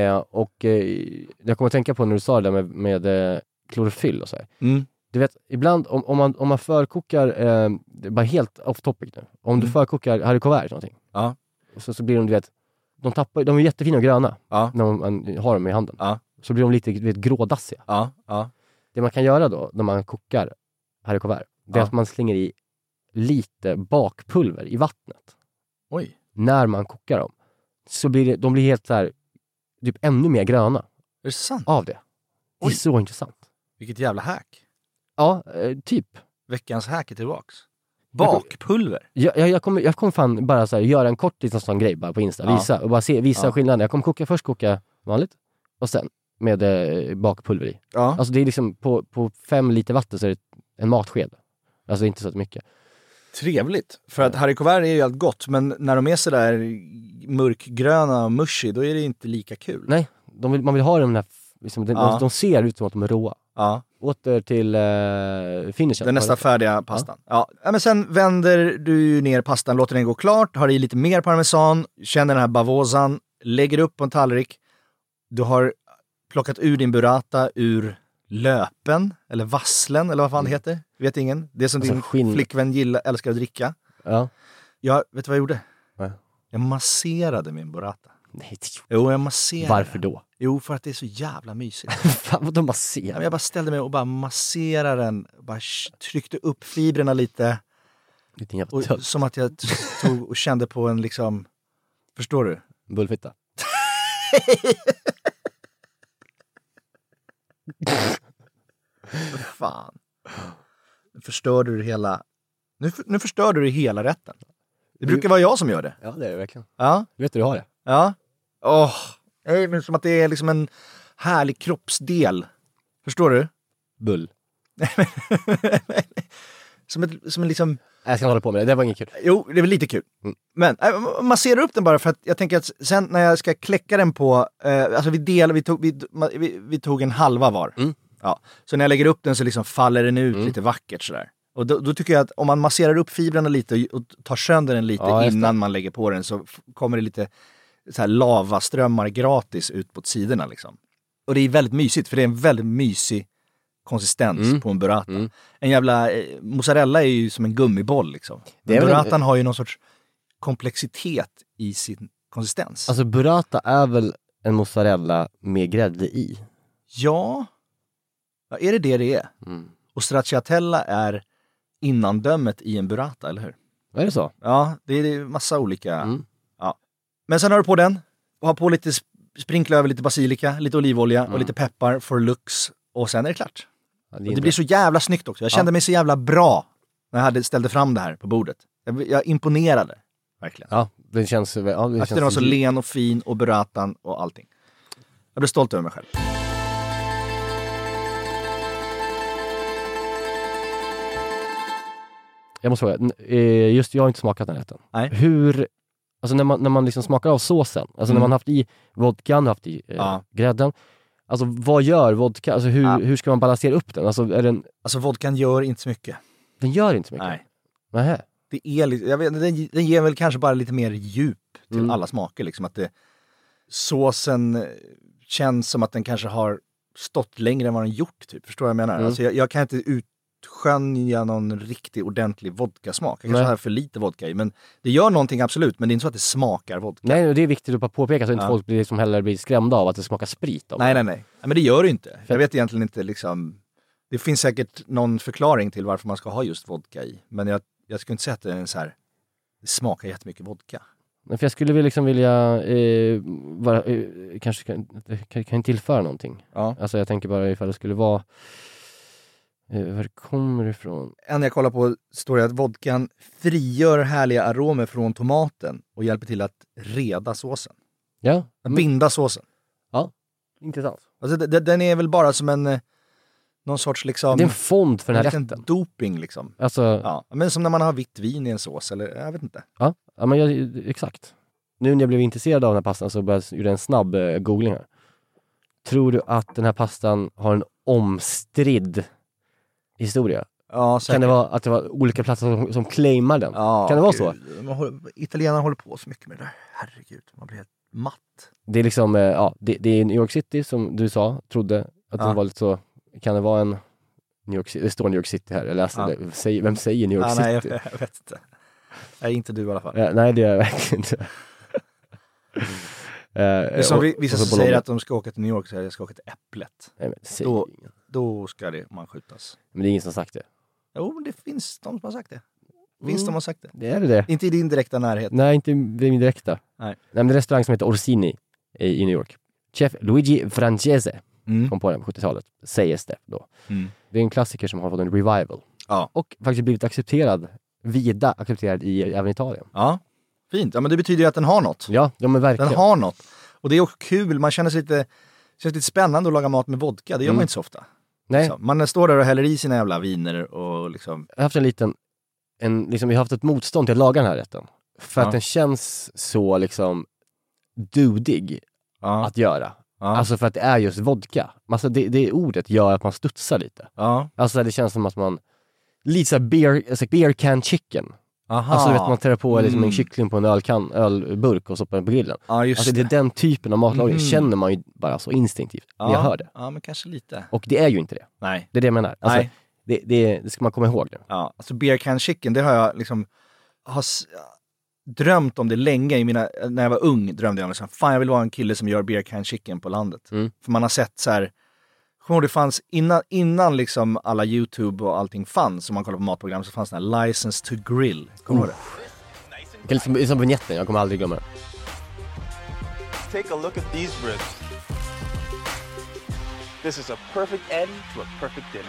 Jag kommer att tänka på när du sa det där med klorofyll och så här. Du vet, ibland om man förkokar, det är bara helt off topic nu. Om du förkokar haricots verts någonting. Så blir de, du vet, de är jättefina och gröna när man har dem i handen. Så blir de lite grådassiga. Det man kan göra då när man kokar haricots verts, det är att man slänger i lite bakpulver i vattnet. Oj. När man kokar dem. Så blir de helt så här typ ännu mer gröna. Är det sant? Av det. Det är så intressant. Vilket jävla hack. Ja, typ. Veckans hack är tillbaks. Bakpulver. Jag kommer fan bara så här, göra en kort liten sån grej bara på Insta. Visa skillnaden. Jag kommer först koka vanligt. Och sen med bakpulver i. Alltså det är liksom på 5 liter vatten så är det en matsked. Alltså inte så mycket. Trevligt. För att haricots verts är ju allt gott. Men när de är så där mörkgröna och mushy, då är det inte lika kul. Nej, man vill ha dem där. Liksom, de ser ut som att de är råa. Åter till finishen. Den nästa färdiga pastan. Ja, men sen vänder du ner pastan, låter den gå klart, har i lite mer parmesan, känner den här bavosan, lägger upp på en tallrik. Du har plockat ur din burrata ur löpen, eller vasslen, eller vad fan det heter. Vet ingen. Det är som din flickvän älskar att dricka. Jag vet vad jag gjorde? Jag masserade min burrata. Nej, jo, jag masserade. Varför då? Jo, för att det är så jävla mysigt. Fan, vad de masserar? Jag bara ställde mig och bara masserade den. Bara tryckte upp fibrerna lite. Och, som att jag tog och kände på en liksom... Förstår du? Bullfitta. Fan. Nu förstörde du hela... Nu förstörde du hela rätten. Det brukar vara jag som gör det. Ja, det är det verkligen. Ja. Du vet hur du har det. Ja. Det är som att det är liksom en härlig kroppsdel. Förstår du? Bull. som en liksom... Jag ska hålla på med det var inget kul. Jo, det är väl lite kul. Men man ser upp den bara för att jag tänker att sen när jag ska kläcka den på... alltså vi tog en halva var. Ja. Så när jag lägger upp den så liksom faller den ut lite vackert sådär. Och då tycker jag att om man masserar upp fibrerna lite och tar sönder den lite innan man lägger på den så kommer det lite så här lavaströmmar gratis ut på sidorna liksom. Och det är väldigt mysigt för det är en väldigt mysig konsistens på en burrata. En jävla mozzarella är ju som en gummiboll liksom. Burratan har ju någon sorts komplexitet i sin konsistens. Alltså burrata är väl en mozzarella med grädde i? Ja, är det det är? Och stracciatella är innandömet i en burrata, eller hur? Är det så? Ja, det är massa olika. Ja. Men sen har du på den och har på lite sprinkla över lite basilika, lite olivolja och lite peppar for looks. Och sen är det klart. Ja, och det blir så jävla snyggt också. Jag kände mig så jävla bra när jag ställde fram det här på bordet. Jag imponerade, verkligen. Ja, det känns... Ja, det att den var så len och fin och burratan och allting. Jag blev stolt över mig själv. Jag måste fråga, just jag har inte smakat den rätten. Nej. Hur, alltså när man liksom smakar av såsen, alltså när man haft i vodkan, haft i grädden, alltså vad gör vodka, alltså hur ska man balansera upp den? Alltså är den... Alltså vodkan gör inte så mycket. Den gör inte så mycket? Nej. Nähä. Det är lite, jag vet, den ger väl kanske bara lite mer djup till alla smaker liksom, att såsen känns som att den kanske har stått längre än vad den gjort typ, förstår jag menar? Alltså jag kan inte utskönja någon riktig ordentlig vodkasmak. Jag kanske har för lite vodka i, men det gör någonting absolut, men det är inte så att det smakar vodka. Nej, det är viktigt att påpeka så att inte folk som heller blir skrämda av att det smakar sprit av. Nej, men det gör det inte. Jag vet egentligen inte liksom, det finns säkert någon förklaring till varför man ska ha just vodka i, men jag skulle inte säga att det är så här, det smakar jättemycket vodka. Men för jag skulle liksom vilja kanske kan tillföra någonting. Ja. Alltså jag tänker bara ifall det skulle vara var det kommer ifrån. En jag kollar på står det att vodkan frigör härliga aromer från tomaten och hjälper till att reda såsen. Ja. Att binda såsen. Ja, intressant. Alltså den är väl bara som en någon sorts liksom... Det är en fond för den här rätten. Doping liksom. Alltså... Ja, men som när man har vitt vin i en sås, eller jag vet inte. Ja men exakt. Nu när jag blev intresserad av den här pastan så började jag göra en snabb googling här. Tror du att den här pastan har en omstridd historia? Ja, säkert. Kan det vara att det var olika platser som claimar den? Ja, kan det vara så? Italienarna håller på så mycket med det där. Herregud, man blir helt matt. Det är liksom, det är New York City som du sa, trodde att det var lite så. Kan det vara en New York City? Det står New York City här, jag läste det. Vem säger New York City? Nej, jag vet inte. Nej, inte du i alla fall. Nej, det är jag verkligen inte. Som vissa som säger att de ska åka till New York, så jag ska åka till Äpplet. Nej, men då ska man skjutas. Men det är ingen som har sagt det. Jo, men det finns de som har sagt det. De har sagt det. Det är det. Inte i din direkta närhet. Nej, inte i min direkta. Nej, men det är en restaurang som heter Orsini i New York. Chef Luigi Francese kom på den på 70-talet. Sägs det då. Det är en klassiker som har fått en revival. Ja. Och faktiskt blivit accepterad även i Italien. Ja, fint. Ja, men det betyder ju att den har något. Ja, men verkligen. Den har något. Och det är också kul. Man känner sig lite spännande att laga mat med vodka. Det gör man inte så ofta. Nej. Så, man står där och häller i sina jävla viner och liksom... Jag har haft vi har haft ett motstånd till att laga den här rätten. För att den känns så liksom dudig att göra. Ja. Alltså för att det är just vodka. Alltså det ordet gör att man studsar lite. Ja. Alltså det känns som att man lite så beer can chicken. Aha. Alltså du vet, man tar på liksom en kyckling på en ölburk och stoppar den på grillen. Ja, just alltså det är den typen av matlagning känner man ju bara så instinktivt när jag hör det. Ja, men kanske lite. Och det är ju inte det. Nej. Det är det jag menar. Alltså, det ska man komma ihåg nu. Ja, alltså beer can chicken, det har jag liksom drömt om det länge när jag var ung, drömde jag om liksom, fan jag vill vara en kille som gör beer can chicken på landet. För man har sett så här, det fanns innan liksom alla YouTube och allting fanns, som man kollar på matprogram, så fanns det här License to Grill. Kommer du ihåg det? Det är som vignetten, jag kommer aldrig glömma det. Take a look at these ribs. This is a perfect end to a perfect dinner.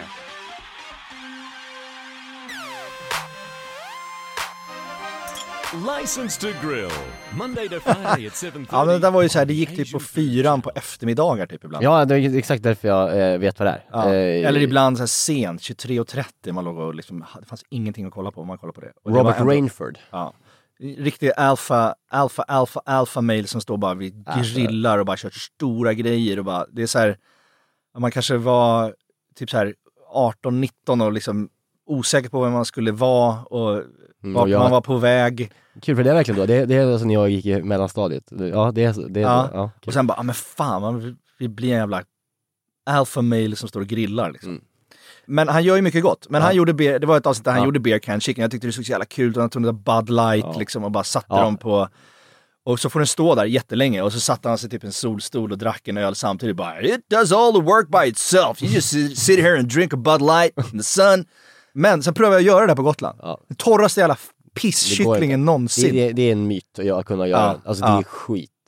License to Grill. Monday to Friday at 7:30. Ja, men det var ju så här, det gick typ på 4 på eftermiddagar typ ibland. Ja, det är exakt därför jag vet vad det är. Ja. Eller ibland så här sent, 23:30 man låg och liksom, det fanns ingenting att kolla på om man kollar på det. Och Robert Rainford. Ja. Riktig alpha male som står bara vid grillar och bara kör stora grejer och bara, det är så här, man kanske var typ så här 18-19 och liksom osäker på vem man skulle vara och vart man var på väg. Kul, för det är verkligen då. Det är alltså när jag gick i mellanstadiet. Ja, det är ja. Ja, och sen bara, men fan, man vill bli en jävla alpha male som står och grillar liksom. Men han gör ju mycket gott. Men han gjorde det var ett avsnitt där han gjorde beer can chicken. Jag tyckte det såg så jävla kul. Han tog Bud Light liksom och bara satte dem på. Och så får den stå där jättelänge. Och så satte han sig typ en solstol och drack en öl samtidigt. Bara, it does all the work by itself. You just sit here and drink a Bud Light in the sun. Men sen prövade jag att göra det här på Gotland. Den torraste jävla pisskycklingen någonsin. Det är en myt att kunna göra. Alltså det är skit. Ja.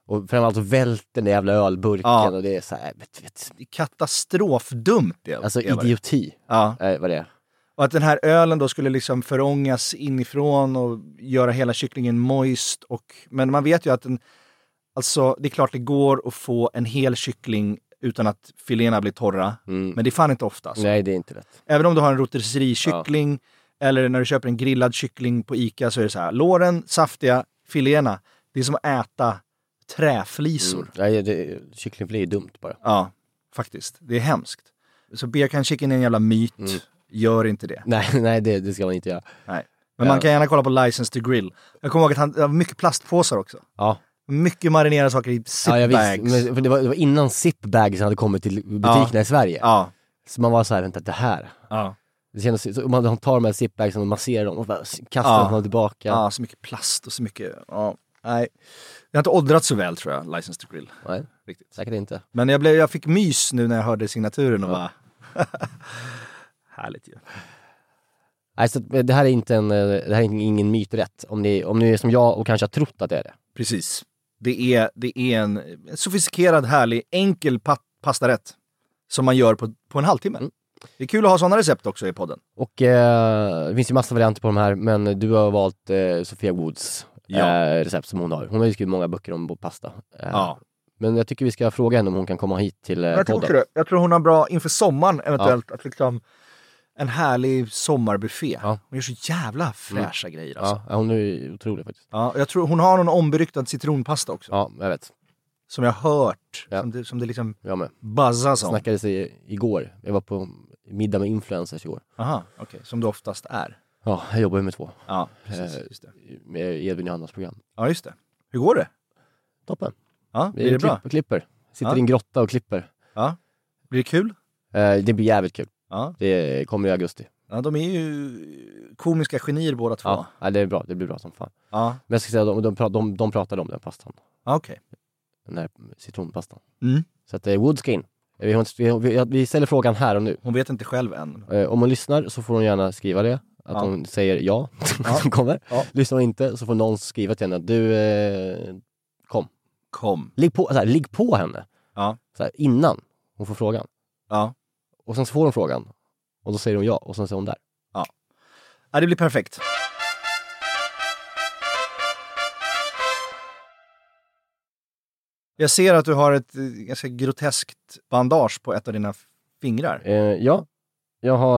Och framförallt så välter den jävla ölburken och det är så här, vet. Det är katastrofdumt. Alltså idioti. Ja. Vad det är. Och att den här ölen då skulle liksom förångas inifrån och göra hela kycklingen moist. Men man vet ju att alltså det är klart det går att få en hel kyckling utan att filéerna blir torra. Men det är fan inte ofta. Så. Nej, det är inte rätt. Även om du har en rotisseriekyckling eller när du köper en grillad kyckling på Ica så är det så här. Låren, saftiga, filéerna. Det är som att äta träflisor. Nej, kycklingfilé är dumt bara. Ja, faktiskt. Det är hemskt. Så bacon chicken är en jävla myt. Gör inte det. Nej, det ska man inte göra. Nej. Men man kan gärna kolla på License to Grill. Jag kommer ihåg att han har mycket plastpåsar också. Ja. Mycket marinerade saker i zipbags. Ja, det var innan zipbags hade kommit till butikerna i Sverige. Ja. Så man var så här, vänta, det här. Ja. Det känns så, man tar de här zipbagsen och masserar dem och bara kastar dem tillbaka. Ja, så mycket plast och så mycket. Ja. Nej. Det har inte åldrats så väl, tror jag, License to Grill. Nej, riktigt. Säkert inte. Men jag fick mys nu när jag hörde signaturen och bara... Härligt ju. Nej, så det här är ingen myträtt. Om ni är som jag och kanske har trott att det är det. Precis. Det är en sofistikerad, härlig, enkel pastarätt som man gör på en halvtimme. Det är kul att ha sådana recept också i podden. Och det finns ju massa varianter på de här, men du har valt Sofia Woods recept som hon har. Hon har ju skrivit många böcker om pasta. Men jag tycker vi ska fråga henne om hon kan komma hit till podden. Jag tror hon har bra inför sommaren eventuellt att liksom en härlig sommarbuffé. Ja. Hon gör så jävla fräscha grejer alltså. Ja, hon är otrolig faktiskt. Ja, jag tror hon har någon omberyktad citronpasta också. Ja, jag vet. Som jag har hört. Ja. Som det liksom buzzas om. Snackades igår. Jag var på middag med influencers igår. Aha, okej. Som du oftast är. Ja, jag jobbar ju med 2. Ja, precis. Just det. Med Edvin Johannas program. Ja, just det. Hur går det? Toppen. Ja, blir det bra? Klipper. Sitter i en grotta och klipper. Ja. Blir det kul? Det blir jävligt kul. Ja. Det kommer i augusti. Ja, de är ju komiska genier båda två. Ja, det är bra. Det blir bra som fan. Ja. Men jag ska säga, de pratade om den pastan. Okej. Den här citronpastan. Mm. Så att Wood ska in. Vi ställer frågan här och nu. Hon vet inte själv än. Om hon lyssnar så får hon gärna skriva det. Att hon säger ja. Som kommer. Ja. Lyssnar hon inte så får någon skriva till henne. Du, kom. Ligg på henne. Ja. Så här, innan hon får frågan. Ja. Och sen så får hon frågan. Och då säger hon ja. Och sen säger hon där. Ja. Ja, det blir perfekt. Jag ser att du har ett ganska groteskt bandage på ett av dina fingrar. Ja, jag har...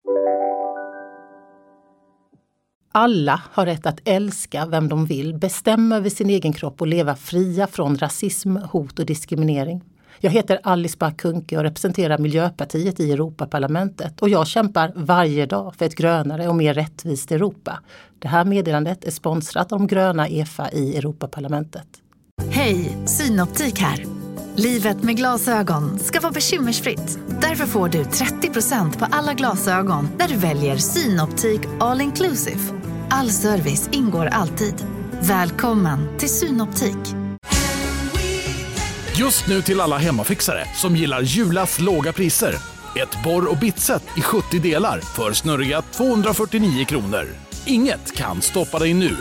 Alla har rätt att älska vem de vill, bestämma över sin egen kropp och leva fria från rasism, hot och diskriminering. Jag heter Alice Bah Kuhnke och representerar Miljöpartiet i Europaparlamentet. Och jag kämpar varje dag för ett grönare och mer rättvist Europa. Det här meddelandet är sponsrat av de gröna EFA i Europaparlamentet. Hej, Synoptik här. Livet med glasögon ska vara bekymmersfritt. Därför får du 30% på alla glasögon när du väljer Synoptik All Inclusive. All service ingår alltid. Välkommen till Synoptik. Just nu till alla hemmafixare som gillar Julas låga priser. Ett borr- och bitset i 70 delar för snurriga 249 kronor. Inget kan stoppa dig nu.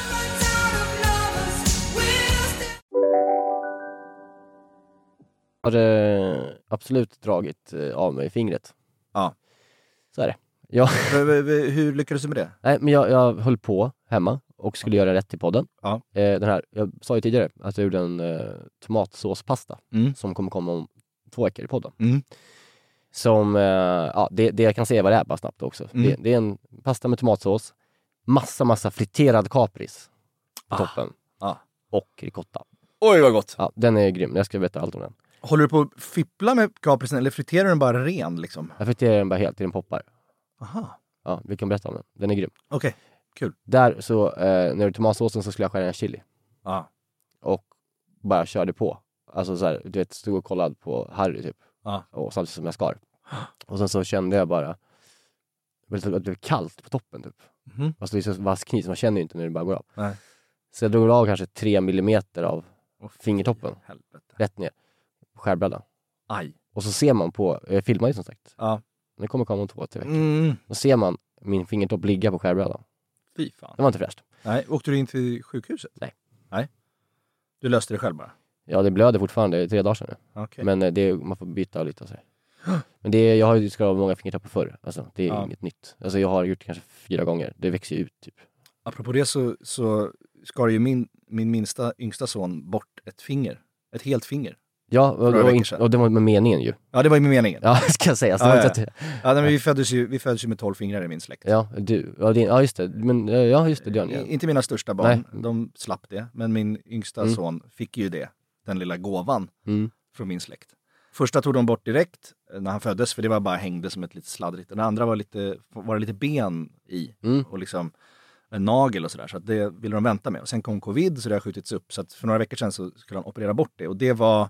Har absolut dragit av mig fingret. Ja. Så är det. Hur lyckades du med det? Nej, men jag höll på hemma och skulle göra rätt i podden. Ja. Jag sa ju tidigare att jag gjorde en tomatsåspasta som kommer komma om 2 veckor i podden. Som, det jag kan säga vad det är bara snabbt också. Det är en pasta med tomatsås, massa friterad kapris på toppen och ricotta. Oj, vad gott! Ja, den är grym. Jag ska veta allt om den. Håller du på att fippla med kaprisen eller friterar du den bara ren liksom? Jag friterar den bara helt till den poppar. Aha. Ja, vi kan berätta om den. Den är grym. Okej, kul. Där så, när det är tomatsåsen så skulle jag skära en chili. Ja. Och bara körde på. Alltså så här, du vet, stod och kollade på Harry typ. Ja. Och samtidigt som jag skar. Och sen så kände jag bara att det blev kallt på toppen typ. Alltså det är så vass kniv, så man känner ju inte när det bara går av. Nej. Så jag drog av kanske 3 millimeter av fingertoppen. Helvete. Rätt ner på skärbrädan. Aj. Och så ser man på, jag filmar ju som sagt. Ja. Det kommer komma om 2-3 veckor. Då ser man min fingertopp ligga på skärbrädan. Fy fan. Det var inte fräscht. Nej, åkte du in till sjukhuset? Nej. Du löste det själv bara? Ja, det blöder fortfarande, 3 dagar sedan. Okay. Men man får byta lite av sig. Men jag har ju skadat många fingertoppar förr. Alltså, det är inget nytt. Alltså, jag har gjort det kanske 4 gånger. Det växer ju ut typ. Apropå det så skar ju min yngsta son bort ett finger. Ett helt finger. Ja, och det var med meningen ju. Ja, det var ju med meningen. Ja, ska jag säga. Men vi föddes ju med 12 fingrar i min släkt. Ja, just det. Men, just det. Björn, Inte mina största barn, de slapp det. Men min yngsta son fick ju det. Den lilla gåvan från min släkt. Första tog de bort direkt när han föddes, för det var bara hängde som ett litet sladdrigt. Den andra var det lite ben i och liksom en nagel och sådär. Så att det ville de vänta med. Och sen kom covid så det har skjutits upp. Så att för några veckor sedan så skulle han operera bort det. Och det var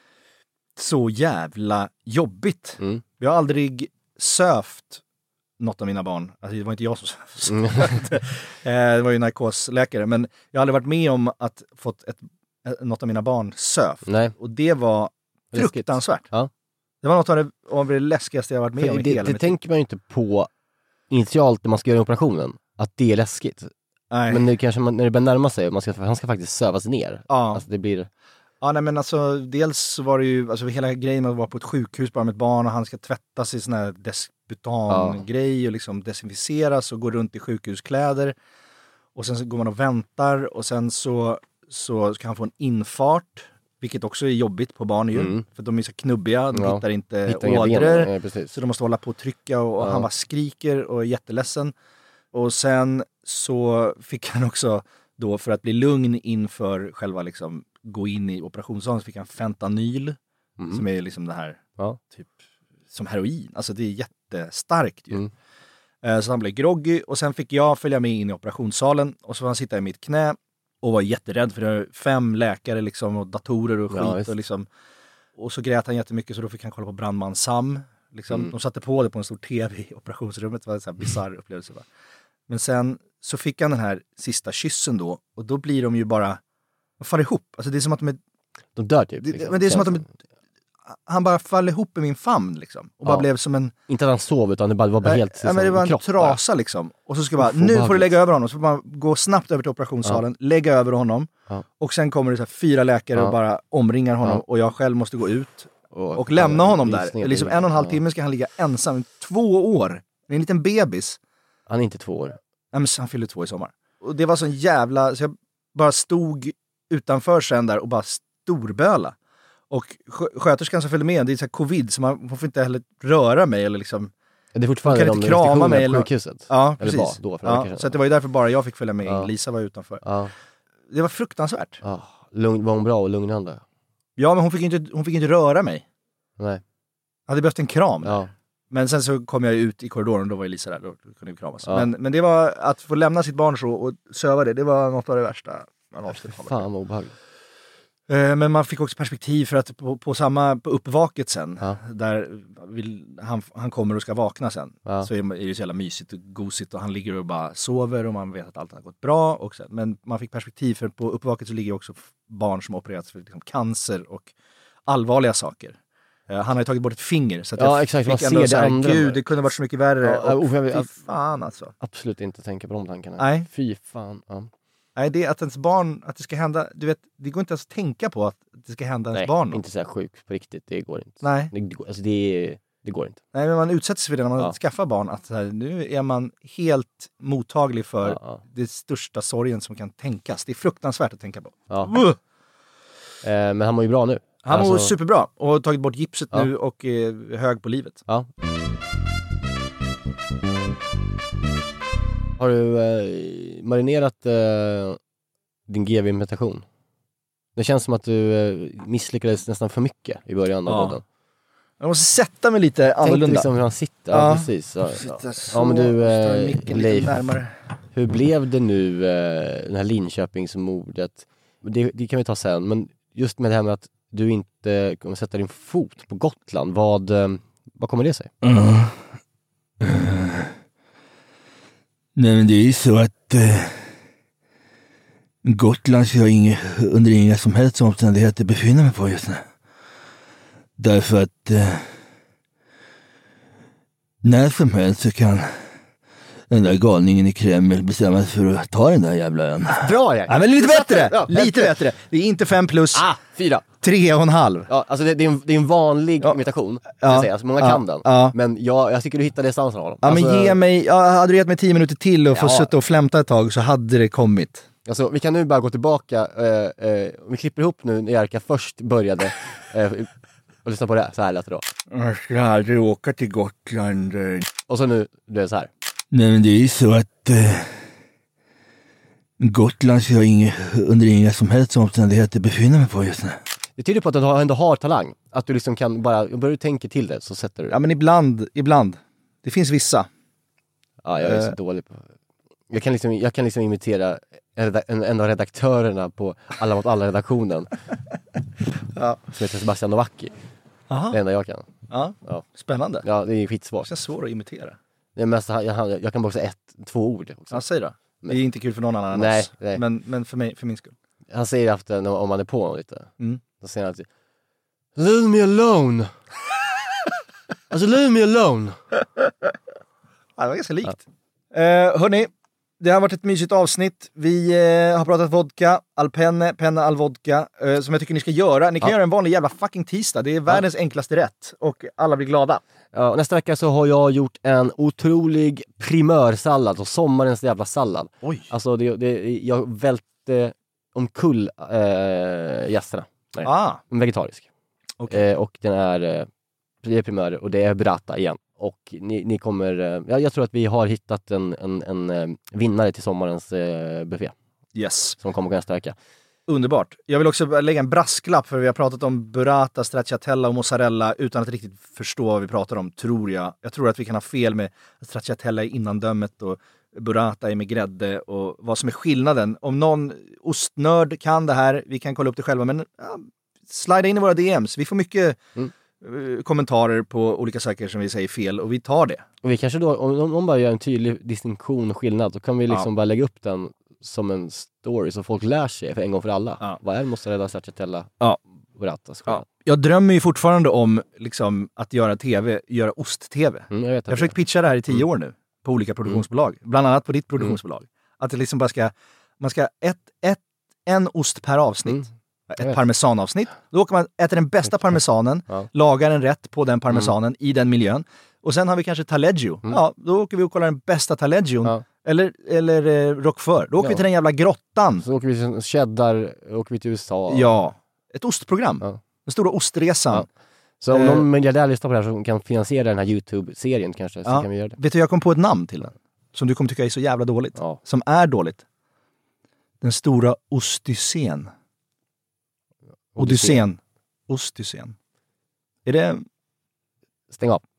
så jävla jobbigt. Jag har aldrig sövt något av mina barn. Alltså det var inte jag som sövt. Det var ju narkosläkare. Men jag har aldrig varit med om att fått något av mina barn sövt. Nej. Och det var fruktansvärt. Ja. Det var något av det läskigaste jag varit med om i hela mitt liv. Det tänker man ju inte på initialt när man ska göra operationen. Att det är läskigt. Nej. Men nu kanske när det börjar närma sig, han ska faktiskt sövas ner. Ja. Alltså det blir... Ja, nej men alltså dels så var det ju, alltså hela grejen med att vara på ett sjukhus bara med ett barn och han ska tvättas i sån här desbutan-grej och liksom desinficeras och gå runt i sjukhuskläder. Och sen så går man och väntar och sen så kan han få en infart, vilket också är jobbigt på barn ju. För de är så knubbiga, de hittar inte ådror. Så de måste hålla på och trycka och han bara skriker och är jätteledsen. Och sen så fick han också då, för att bli lugn inför själva liksom gå in i operationssalen, så fick han fentanyl som är liksom det här typ som heroin. Alltså det är jättestarkt ju. Så han blev groggy och sen fick jag följa med in i operationssalen och så var han sitta i mitt knä och var jätterädd för det var 5 läkare liksom och datorer och skit och liksom. Och så grät han jättemycket så då fick han kolla på Brandman Sam liksom. De satte på det på en stor tv i operationsrummet. Det var en sån här bizarr upplevelse. Va? Men sen så fick han den här sista kyssen då och då blir de ju bara faller ihop. Alltså det är som att de dör typ. Men det är som att han bara faller ihop i min famn liksom. Och bara blev som en... Inte att han sov utan det var bara helt... men det var en trasa liksom. Och så ska bara, nu får du lägga över honom. Så får man gå snabbt över till operationssalen, lägga över honom. Och sen kommer det så här 4 läkare och bara omringar honom. Och jag själv måste gå ut och lämna honom där. Liksom 1,5 timme ska han ligga ensam. 2 år. Det är en liten bebis. Han är inte 2 år. Nej, men han fyllde 2 i sommar. Och det var så en jävla... Så jag bara stod utanför sen där och bara storböla. Och sköterskan som följde med, det är så här covid, så man får inte heller röra mig eller liksom... Det är fortfarande kan inte krama mig eller sjukhuset. Ja, precis. Eller då, för så att det var ju därför bara jag fick följa med. Lisa var utanför. Det var fruktansvärt. Var hon bra och lugnande? Ja, men hon fick inte röra mig. Nej. Jag hade behövt en kram. Men sen så kom jag ut i korridoren och då var ju Lisa där, då kunde vi kramas. Men det var att få lämna sitt barn så och söva det var något av det värsta man avstod från. Fan vad obehagligt. Men man fick också perspektiv för att på uppvaket sen, där han kommer och ska vakna sen, så är det så jävla mysigt och gosigt och han ligger och bara sover och man vet att allt har gått bra. Och sen, men man fick perspektiv för på uppvaket så ligger också barn som opererats för liksom cancer och allvarliga saker. Han har ju tagit bort ett finger så att jag exakt, fick ändå såhär, gud det kunde varit så mycket värre. Fy fan alltså. Absolut inte tänka på de tankarna. Nej. Fy fan. Nej, det är att ens barn, att det ska hända, du vet, det går inte ens att tänka på att det ska hända ens barn. Nej, inte så här sjuk på riktigt, det går inte. Nej. Det går inte. Nej, men man utsätts för det när man skaffar barn, att här, nu är man helt mottaglig för det största sorgen som kan tänkas. Det är fruktansvärt att tänka på. Men han mår ju bra nu. Han mår superbra och har tagit bort gipset nu och är hög på livet. Har du marinerat din GV-imitation? Det känns som att du misslyckades nästan för mycket i början av podden. Jag måste sätta mig lite annorlunda. Tänk liksom hur han sitter. Ja, precis. Men du, Leif, hur blev det nu, den här Linköpingsmordet? Det kan vi ta sen, men just med det här med att du inte kommer sätta din fot på Gotland, vad kommer det sig? Nej, men det är ju så att Gotland ska jag under inga som helst omständigheter befinna mig på just nu. Därför att när som helst så kan den där galningen i Kreml bestämmer sig för att ta den där jävla ön. Bra, Erik. Ja, men lite bättre! Ja, Lite bättre. Det är inte 5+. 4. 3,5. Ja, alltså det är en vanlig imitation, kan jag säga. Alltså, många kan den. Men jag tycker du hittade essensen av dem. Ja, men alltså, hade du gett mig 10 minuter till och få sitta och flämta ett tag så hade det kommit. Alltså, vi kan nu bara gå tillbaka, vi klipper ihop nu när Jerka först började och lyssna på det. Så här lät det då. Jag ska aldrig åka till Gotland. Och så nu, det är så här. Nej, men det är ju så att Gotland ska jag under inga som helst omständigheter befinna mig på just nu. Det tyder på att du ändå har talang. Att du liksom kan bara, börjar du tänka till det så sätter du det. Ja, men ibland. Det finns vissa. Ja, jag är så dålig på... Jag kan liksom imitera en av redaktörerna på Alla mot alla-redaktionen. Ja. Som heter Sebastian Novacki. Aha. Det enda jag kan. Ja. Spännande. Ja, det är skitsvårt. Det känns svårt att imitera. Det är mest, jag kan bara säga 2 ord också. Ja, säg då. Det är inte kul för någon annan än nej, oss. Nej. Men för min skull. Han säger efter om man är på honom lite. Då säger han alltid leave me alone. Alltså leave me alone. Ja, det var ganska likt. Hörni, det har varit ett mysigt avsnitt. Vi har pratat vodka, Alpenne, penna all vodka, som jag tycker ni ska göra. Ni kan göra en vanlig jävla fucking tisdag. Det är världens enklaste rätt. Och alla blir glada. Ja, nästa vecka så har jag gjort en otrolig primörsallad. Och sommarens jävla sallad. Oj. Alltså jag välte omkull gästerna. En vegetarisk. Okay. Och den är primör och det är burrata igen. Och ni kommer... jag tror att vi har hittat en vinnare till sommarens buffé. Yes. Som kommer nästa vecka. Underbart. Jag vill också lägga en brasklapp för vi har pratat om burrata, stracciatella och mozzarella utan att riktigt förstå vad vi pratar om, tror jag. Jag tror att vi kan ha fel med stracciatella i innandömet och burrata är med grädde och vad som är skillnaden. Om någon ostnörd kan det här, vi kan kolla upp det själva, men slida in i våra DMs. Vi får mycket kommentarer på olika saker som vi säger fel och vi tar det. Och vi kanske då, om någon bara gör en tydlig distinktion och skillnad, så kan vi liksom bara lägga upp den som en story så folk lär sig för en gång för alla. Vad är mozzarella, stracciatella, burrata? Jag drömmer ju fortfarande om liksom, att göra ost-tv. Jag har försökt pitcha det här i 10 år nu på olika produktionsbolag. Bland annat på ditt produktionsbolag. Att det liksom bara man ska en ost per avsnitt. Ett parmesanavsnitt. Då åker man, äter den bästa parmesanen, lagar en rätt på den parmesanen i den miljön. Och sen har vi kanske taleggio. Ja, då åker vi och kollar den bästa taleggion. Eller roquefort. Då åker vi till den jävla grottan. Så åker vi till cheddar, åker vi till USA. Ja, ett ostprogram. Den stora ostresan. Så om någon miljardär lyssnar på det här som kan finansiera den här YouTube-serien kanske, så kan vi göra det. Vet du, jag kom på ett namn till den. Som du kommer tycka är så jävla dåligt. Som är dåligt. Den stora Ostdyssén. Odyssén. Ostdyssén. Är det... Stäng av.